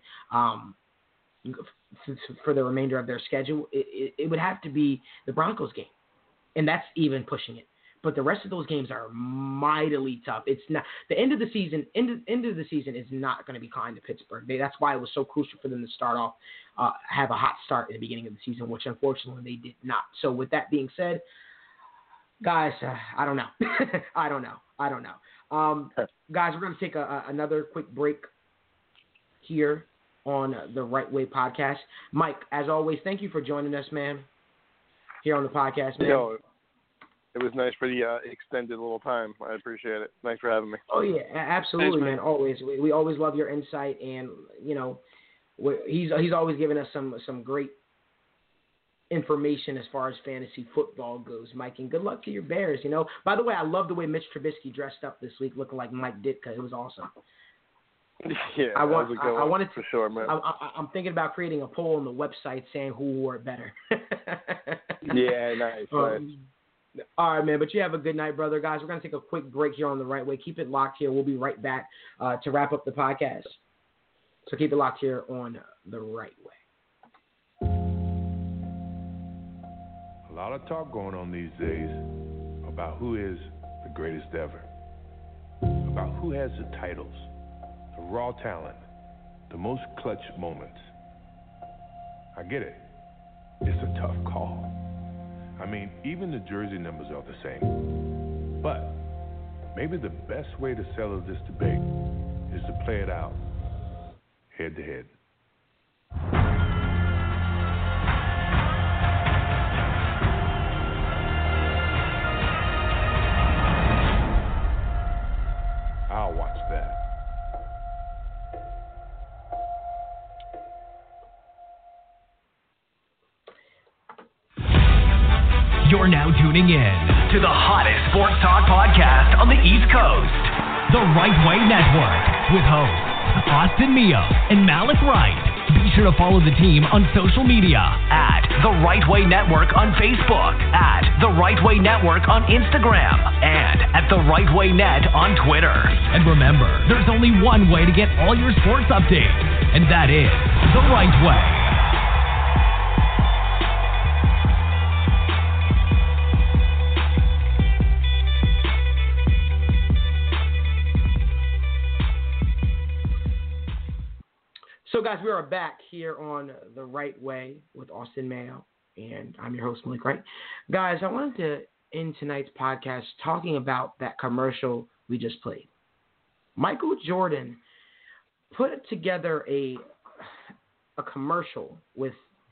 For the remainder of their schedule, it would have to be the Broncos game, and that's even pushing it. But the rest of those games are mightily tough. It's not the end of the season. End of the season is not going to be kind to Pittsburgh. That's why it was so crucial for them to start off, have a hot start at the beginning of the season, which unfortunately they did not. So with that being said, guys, I don't know. I don't know. Guys, we're going to take another quick break here on the Right Way podcast. Mike, as always, thank you for joining us, man, here on the podcast, man. It was nice for the extended little time. I appreciate it. Thanks for having me. Oh, yeah, absolutely, man. Always. We always love your insight, and, he's always given us some great information as far as fantasy football goes, Mike, and good luck to your Bears, By the way, I love the way Mitch Trubisky dressed up this week looking like Mike Ditka. It was awesome. Yeah, I wanted to, for sure, man. I'm thinking about creating a poll on the website saying who wore it better. Yeah, nice. All right, man. But you have a good night, brother. Guys, we're going to take a quick break here on the Right Way. Keep it locked here. We'll be right back to wrap up the podcast. So keep it locked here on the Right Way. A lot of talk going on these days about who is the greatest ever, about who has the titles, the raw talent, the most clutch moments. I get it. It's a tough call. I mean, even the jersey numbers are the same. But maybe the best way to settle this debate is to play it out head to head. I'll watch that. You're now tuning in to the hottest sports talk podcast on the East Coast, The Right Way Network, with hosts Austin Mio and Malik Wright. Be sure to follow the team on social media at The Right Way Network on Facebook, at The Right Way Network on Instagram, and at The Right Way Net on Twitter. And remember, there's only one way to get all your sports updates, and that is The Right Way. So, guys, we are back here on The Right Way with Austin Mayo, and I'm your host, Malik Wright. Guys, I wanted to end tonight's podcast talking about that commercial we just played. Michael Jordan put together a commercial with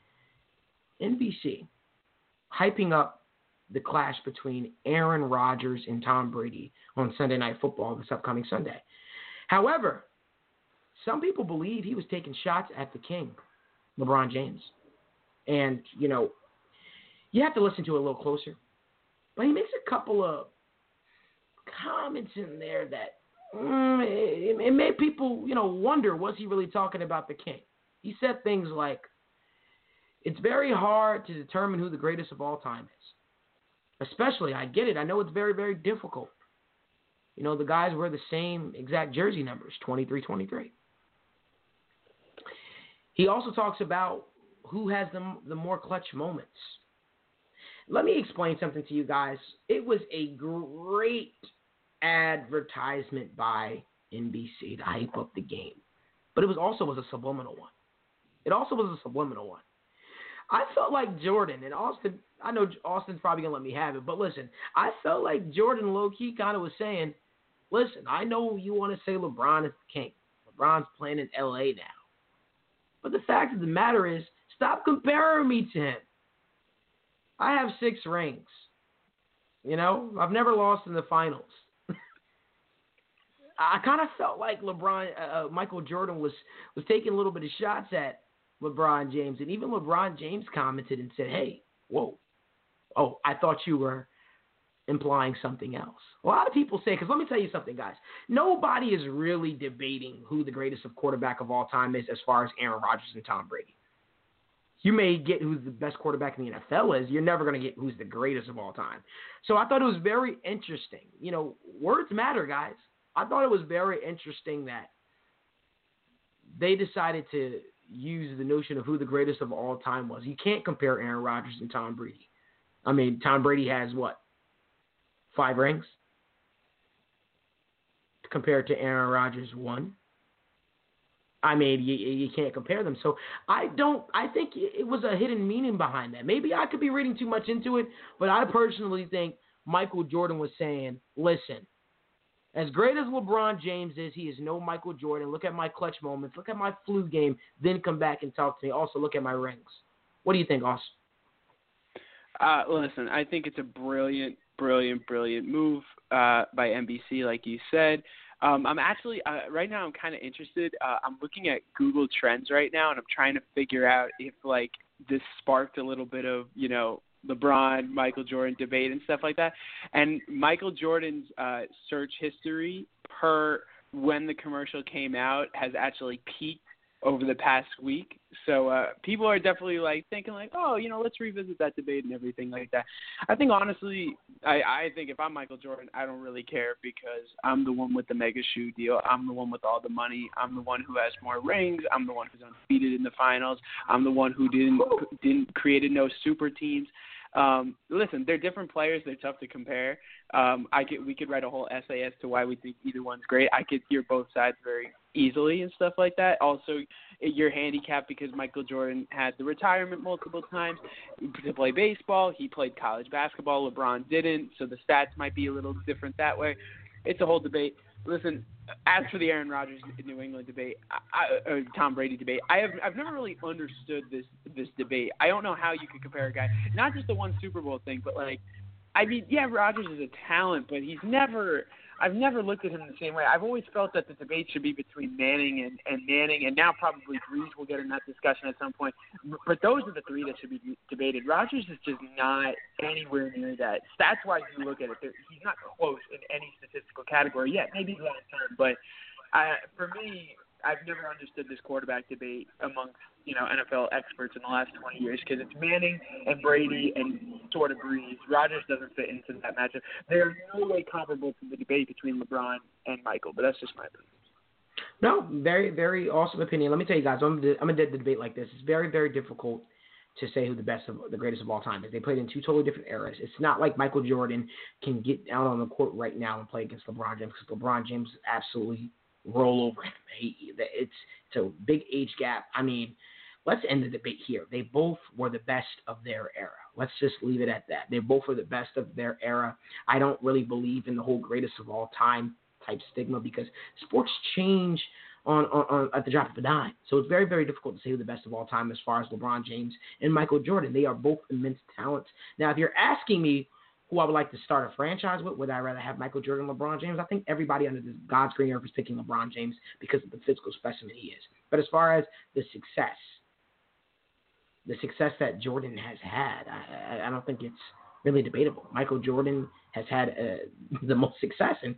NBC hyping up the clash between Aaron Rodgers and Tom Brady on Sunday Night Football this upcoming Sunday. However, some people believe he was taking shots at the king, LeBron James. And, you know, you have to listen to it a little closer. But he makes a couple of comments in there that it made people, you know, wonder, was he really talking about the king? He said things like, it's very hard to determine who the greatest of all time is. Especially, I get it. I know it's very, very difficult. You know, the guys wear the same exact jersey numbers, 23-23. He also talks about who has the more clutch moments. Let me explain something to you guys. It was a great advertisement by NBC to hype up the game. But it also was a subliminal one. I felt like Jordan and Austin, I know Austin's probably going to let me have it, but listen, I felt like Jordan low-key kind of was saying, listen, I know you want to say LeBron is the king. LeBron's playing in L.A. now. But the fact of the matter is, stop comparing me to him. I have 6 rings. You know, I've never lost in the finals. I kind of felt like Michael Jordan was taking a little bit of shots at LeBron James. And even LeBron James commented and said, hey, whoa. Oh, I thought you were implying something else. A lot of people say, because let me tell you something, guys. Nobody is really debating who the greatest quarterback of all time is as far as Aaron Rodgers and Tom Brady. You may get who's the best quarterback in the NFL is. You're never going to get who's the greatest of all time. So I thought it was very interesting. You know, words matter, guys. I thought it was very interesting that they decided to use the notion of who the greatest of all time was. You can't compare Aaron Rodgers and Tom Brady. I mean, Tom Brady has what? 5 rings? Compared to Aaron Rodgers, 1. I mean, you can't compare them. So I think it was a hidden meaning behind that. Maybe I could be reading too much into it, but I personally think Michael Jordan was saying, listen, as great as LeBron James is, he is no Michael Jordan. Look at my clutch moments. Look at my flu game. Then come back and talk to me. Also, look at my rings. What do you think, Austin? Listen, I think it's a brilliant move by NBC, like you said. I'm actually right now. I'm kind of interested. I'm looking at Google Trends right now, and I'm trying to figure out if like this sparked a little bit of LeBron, Michael Jordan debate and stuff like that. And Michael Jordan's search history per when the commercial came out has actually peaked over the past week. So people are definitely like thinking like, oh, let's revisit that debate and everything like that. I think honestly, I think if I'm Michael Jordan, I don't really care because I'm the one with the mega shoe deal. I'm the one with all the money. I'm the one who has more rings. I'm the one who's undefeated in the finals. I'm the one who didn't created no super teams. Listen, they're different players. They're tough to compare. We could write a whole essay as to why we think either one's great. I could hear both sides very easily and stuff like that. Also, you're handicapped because Michael Jordan had the retirement multiple times to play baseball. He played college basketball. LeBron didn't, so the stats might be a little different that way. It's a whole debate. Listen, as for the Aaron Rodgers New England debate, or Tom Brady debate, I've never really understood this debate. I don't know how you could compare a guy, not just the one Super Bowl thing, but Rodgers is a talent, but I've never looked at him the same way. I've always felt that the debate should be between Manning and Manning, and now probably Brees will get in that discussion at some point. But those are the 3 that should be debated. Rodgers is just not anywhere near that. Stats-wise, you look at it, he's not close in any statistical category yet. Maybe long term, but for me, I've never understood this quarterback debate amongst NFL experts in the last 20 years because it's Manning and Brady and sort of Brees. Rodgers doesn't fit into that matchup. They are no way comparable to the debate between LeBron and Michael, but that's just my opinion. No, very, very awesome opinion. Let me tell you guys, I'm going to debate like this. It's very, very difficult to say who the greatest of all time is. They played in 2 totally different eras. It's not like Michael Jordan can get out on the court right now and play against LeBron James because LeBron James absolutely roll over him. It's a big age gap. I mean, let's end the debate here. They both were the best of their era. Let's just leave it at that. They both were the best of their era. I don't really believe in the whole greatest of all time type stigma because sports change on at the drop of a dime. So it's very, very difficult to say who the best of all time as far as LeBron James and Michael Jordan. They are both immense talents. Now, if you're asking me who I would like to start a franchise with, would I rather have Michael Jordan or LeBron James? I think everybody under this God's green earth is picking LeBron James because of the physical specimen he is. But as far as the success that Jordan has had, I don't think it's really debatable. Michael Jordan has had the most success, and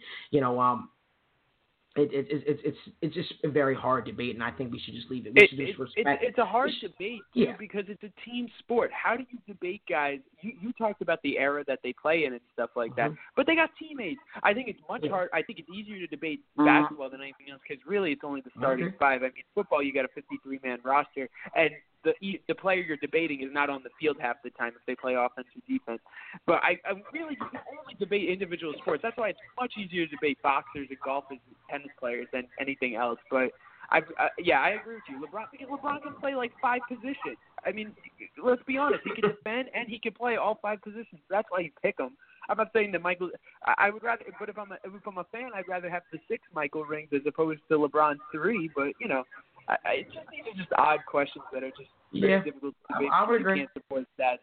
it's just a very hard debate, and I think we should just leave it. We should just respect. It's a hard debate too, because it's a team sport. How do you debate guys? You talked about the era that they play in and stuff like that, but they got teammates. I think it's much harder. I think it's easier to debate basketball than anything else because really it's only the starting five. I mean, football you got a 53-man roster, and the player you're debating is not on the field half the time if they play offense or defense. But I really you can only debate individual sports. That's why it's much easier to debate boxers and golfers and tennis players than anything else. But I agree with you. LeBron can play like 5 positions. I mean, let's be honest. He can defend and he can play all 5 positions. That's why you pick him. I'm not saying that Michael. I would rather, but if I'm a fan, I'd rather have the 6 Michael rings as opposed to LeBron's 3. But these are just odd questions that are just very difficult to debate. I would agree. You can't support that.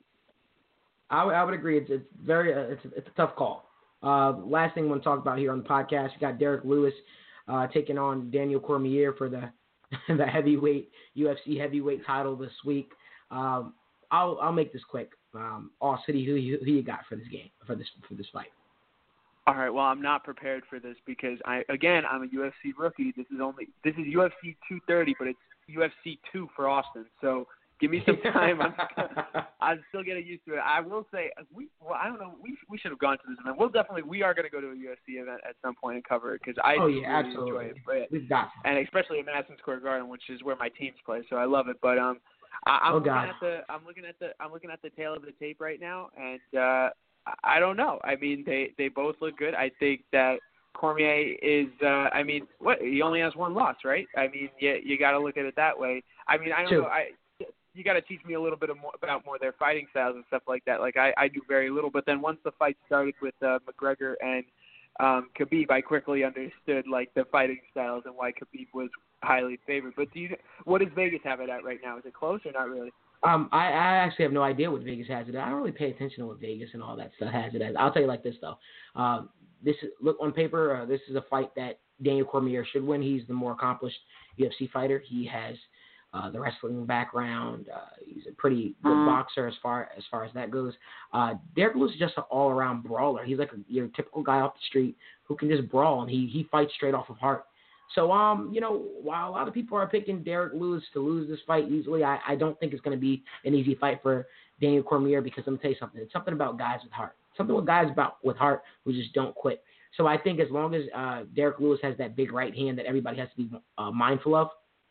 I would agree. It's a tough call. Last thing I want to talk about here on the podcast, we got Derek Lewis taking on Daniel Cormier for the heavyweight UFC heavyweight title this week. I'll make this quick. Austin, who you got for this game for this fight? All right. Well, I'm not prepared for this because I'm a UFC rookie. This is UFC 230, but it's UFC 2 for Austin. So give me some time. I'm still getting used to it. I will say I don't know. We should have gone to this event. We are going to go to a UFC event at some point and cover it because I really enjoy it. We've got to. And especially at Madison Square Garden, which is where my teams play. So I love it. But I'm looking at the tail of the tape right now, and I don't know. I mean, they both look good. I think that Cormier is. He only has 1 loss, right? I mean, you got to look at it that way. I mean, I don't know. You got to teach me a little bit about their fighting styles and stuff like that. Like I do very little, but then once the fight started with McGregor and Khabib, I quickly understood like the fighting styles and why Khabib was highly favored. But what does Vegas have it at right now? Is it close or not really? I actually have no idea what Vegas has it at. I don't really pay attention to what Vegas and all that stuff has it as. I'll tell you like this though. Look on paper. This is a fight that Daniel Cormier should win. He's the more accomplished UFC fighter. He has the wrestling background. He's a pretty good boxer as far as that goes. Derek Lewis is just an all-around brawler. He's like your typical guy off the street who can just brawl, and he fights straight off of heart. So, while a lot of people are picking Derek Lewis to lose this fight easily, I don't think it's going to be an easy fight for Daniel Cormier because let me tell you something. It's something about guys with heart. Something with guys with heart who just don't quit. So I think as long as Derek Lewis has that big right hand that everybody has to be mindful of,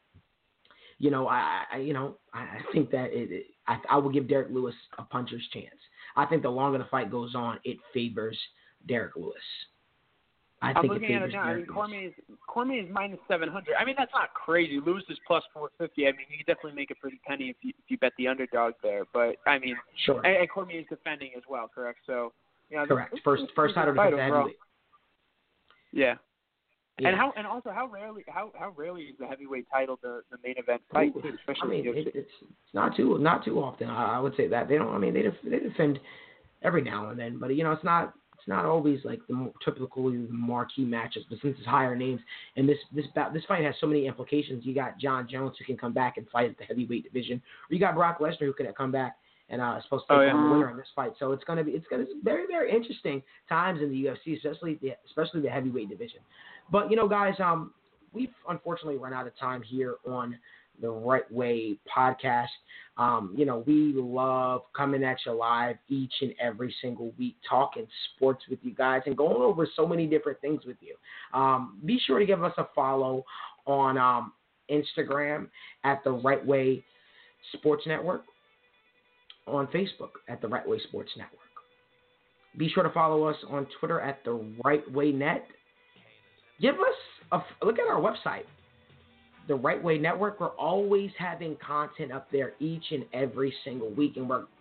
I think that I will give Derek Lewis a puncher's chance. I think the longer the fight goes on, it favors Derek Lewis. I'm looking at it now. I mean, Cormier is minus 700. I mean, that's not crazy. Lewis is plus 450. I mean, you could definitely make a pretty penny if you bet the underdog there. But I mean, sure. And Cormier is defending as well, correct? So, correct. First title defense heavyweight. Yeah. And how rarely is the heavyweight title the main event fight? Especially it's not too often. I would say that they don't. I mean, they defend every now and then, but it's not always like the marquee matches. But since it's higher names, and this fight has so many implications. You got John Jones who can come back and fight at the heavyweight division, or you got Brock Lesnar who can come back and supposed to take on the winner in this fight. So it's gonna be very, very interesting times in the UFC, especially the heavyweight division. But guys, we've unfortunately run out of time here on the Right Way podcast. We love coming at you live each and every single week, talking sports with you guys and going over so many different things with you. Be sure to give us a follow on Instagram at the Right Way Sports Network, on Facebook at the Right Way Sports Network. Be sure to follow us on Twitter at the Right Way Net. Give us a look at our website, the Right Way Network. We're always having content up there each and every single week, and we're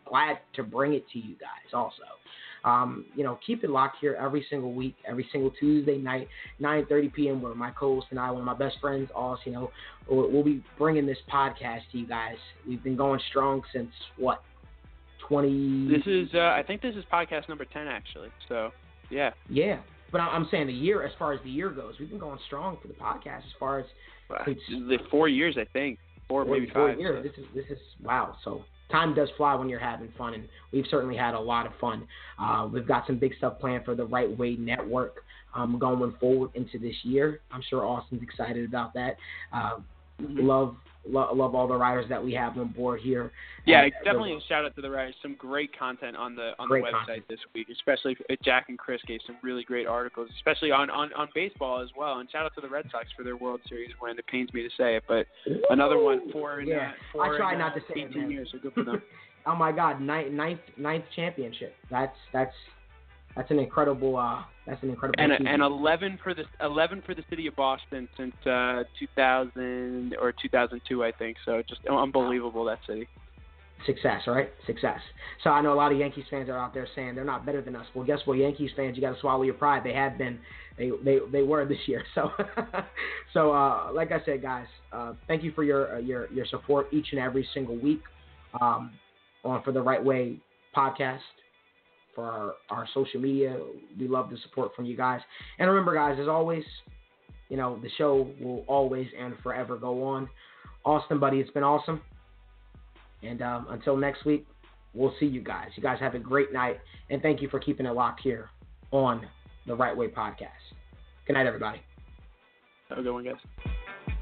glad to bring it to you guys also. Keep it locked here every single week, every single Tuesday night, 9:30 p.m., where my co-host and I, one of my best friends, also, we'll be bringing this podcast to you guys. We've been going strong since, 20... This is, I think this is podcast number 10, actually. So, yeah. Yeah. But I'm saying the year, as far as the year goes, we've been going strong for the podcast as far as... the 4 years, I think. Maybe 5 years. So. This is wow. So time does fly when you're having fun, and we've certainly had a lot of fun. We've got some big stuff planned for the Right Way Network going forward into this year. I'm sure Austin's excited about that. Love all the writers that we have on board here. Yeah, definitely a shout out to the writers. Some great content on the website this week, especially Jack and Chris gave some really great articles, especially on baseball as well. And shout out to the Red Sox for their World Series win. It pains me to say it, but another one I try not to say 18 years, so good for them. Oh my God, ninth championship. That's an incredible. And 11 for the city of Boston since 2000 or 2002, I think. So just unbelievable, that city. Success, right? Success. So I know a lot of Yankees fans are out there saying they're not better than us. Well, guess what, Yankees fans, you got to swallow your pride. They have been. They were this year. So like I said, guys, thank you for your support each and every single week for the Right Way podcast. For our social media, we love the support from you guys. And remember, guys, as always, the show will always and forever go on. Austin, buddy, it's been awesome. And until next week, we'll see you guys. You guys have a great night, and thank you for keeping it locked here on the Right Way podcast. Good night, everybody. Have a good one, guys.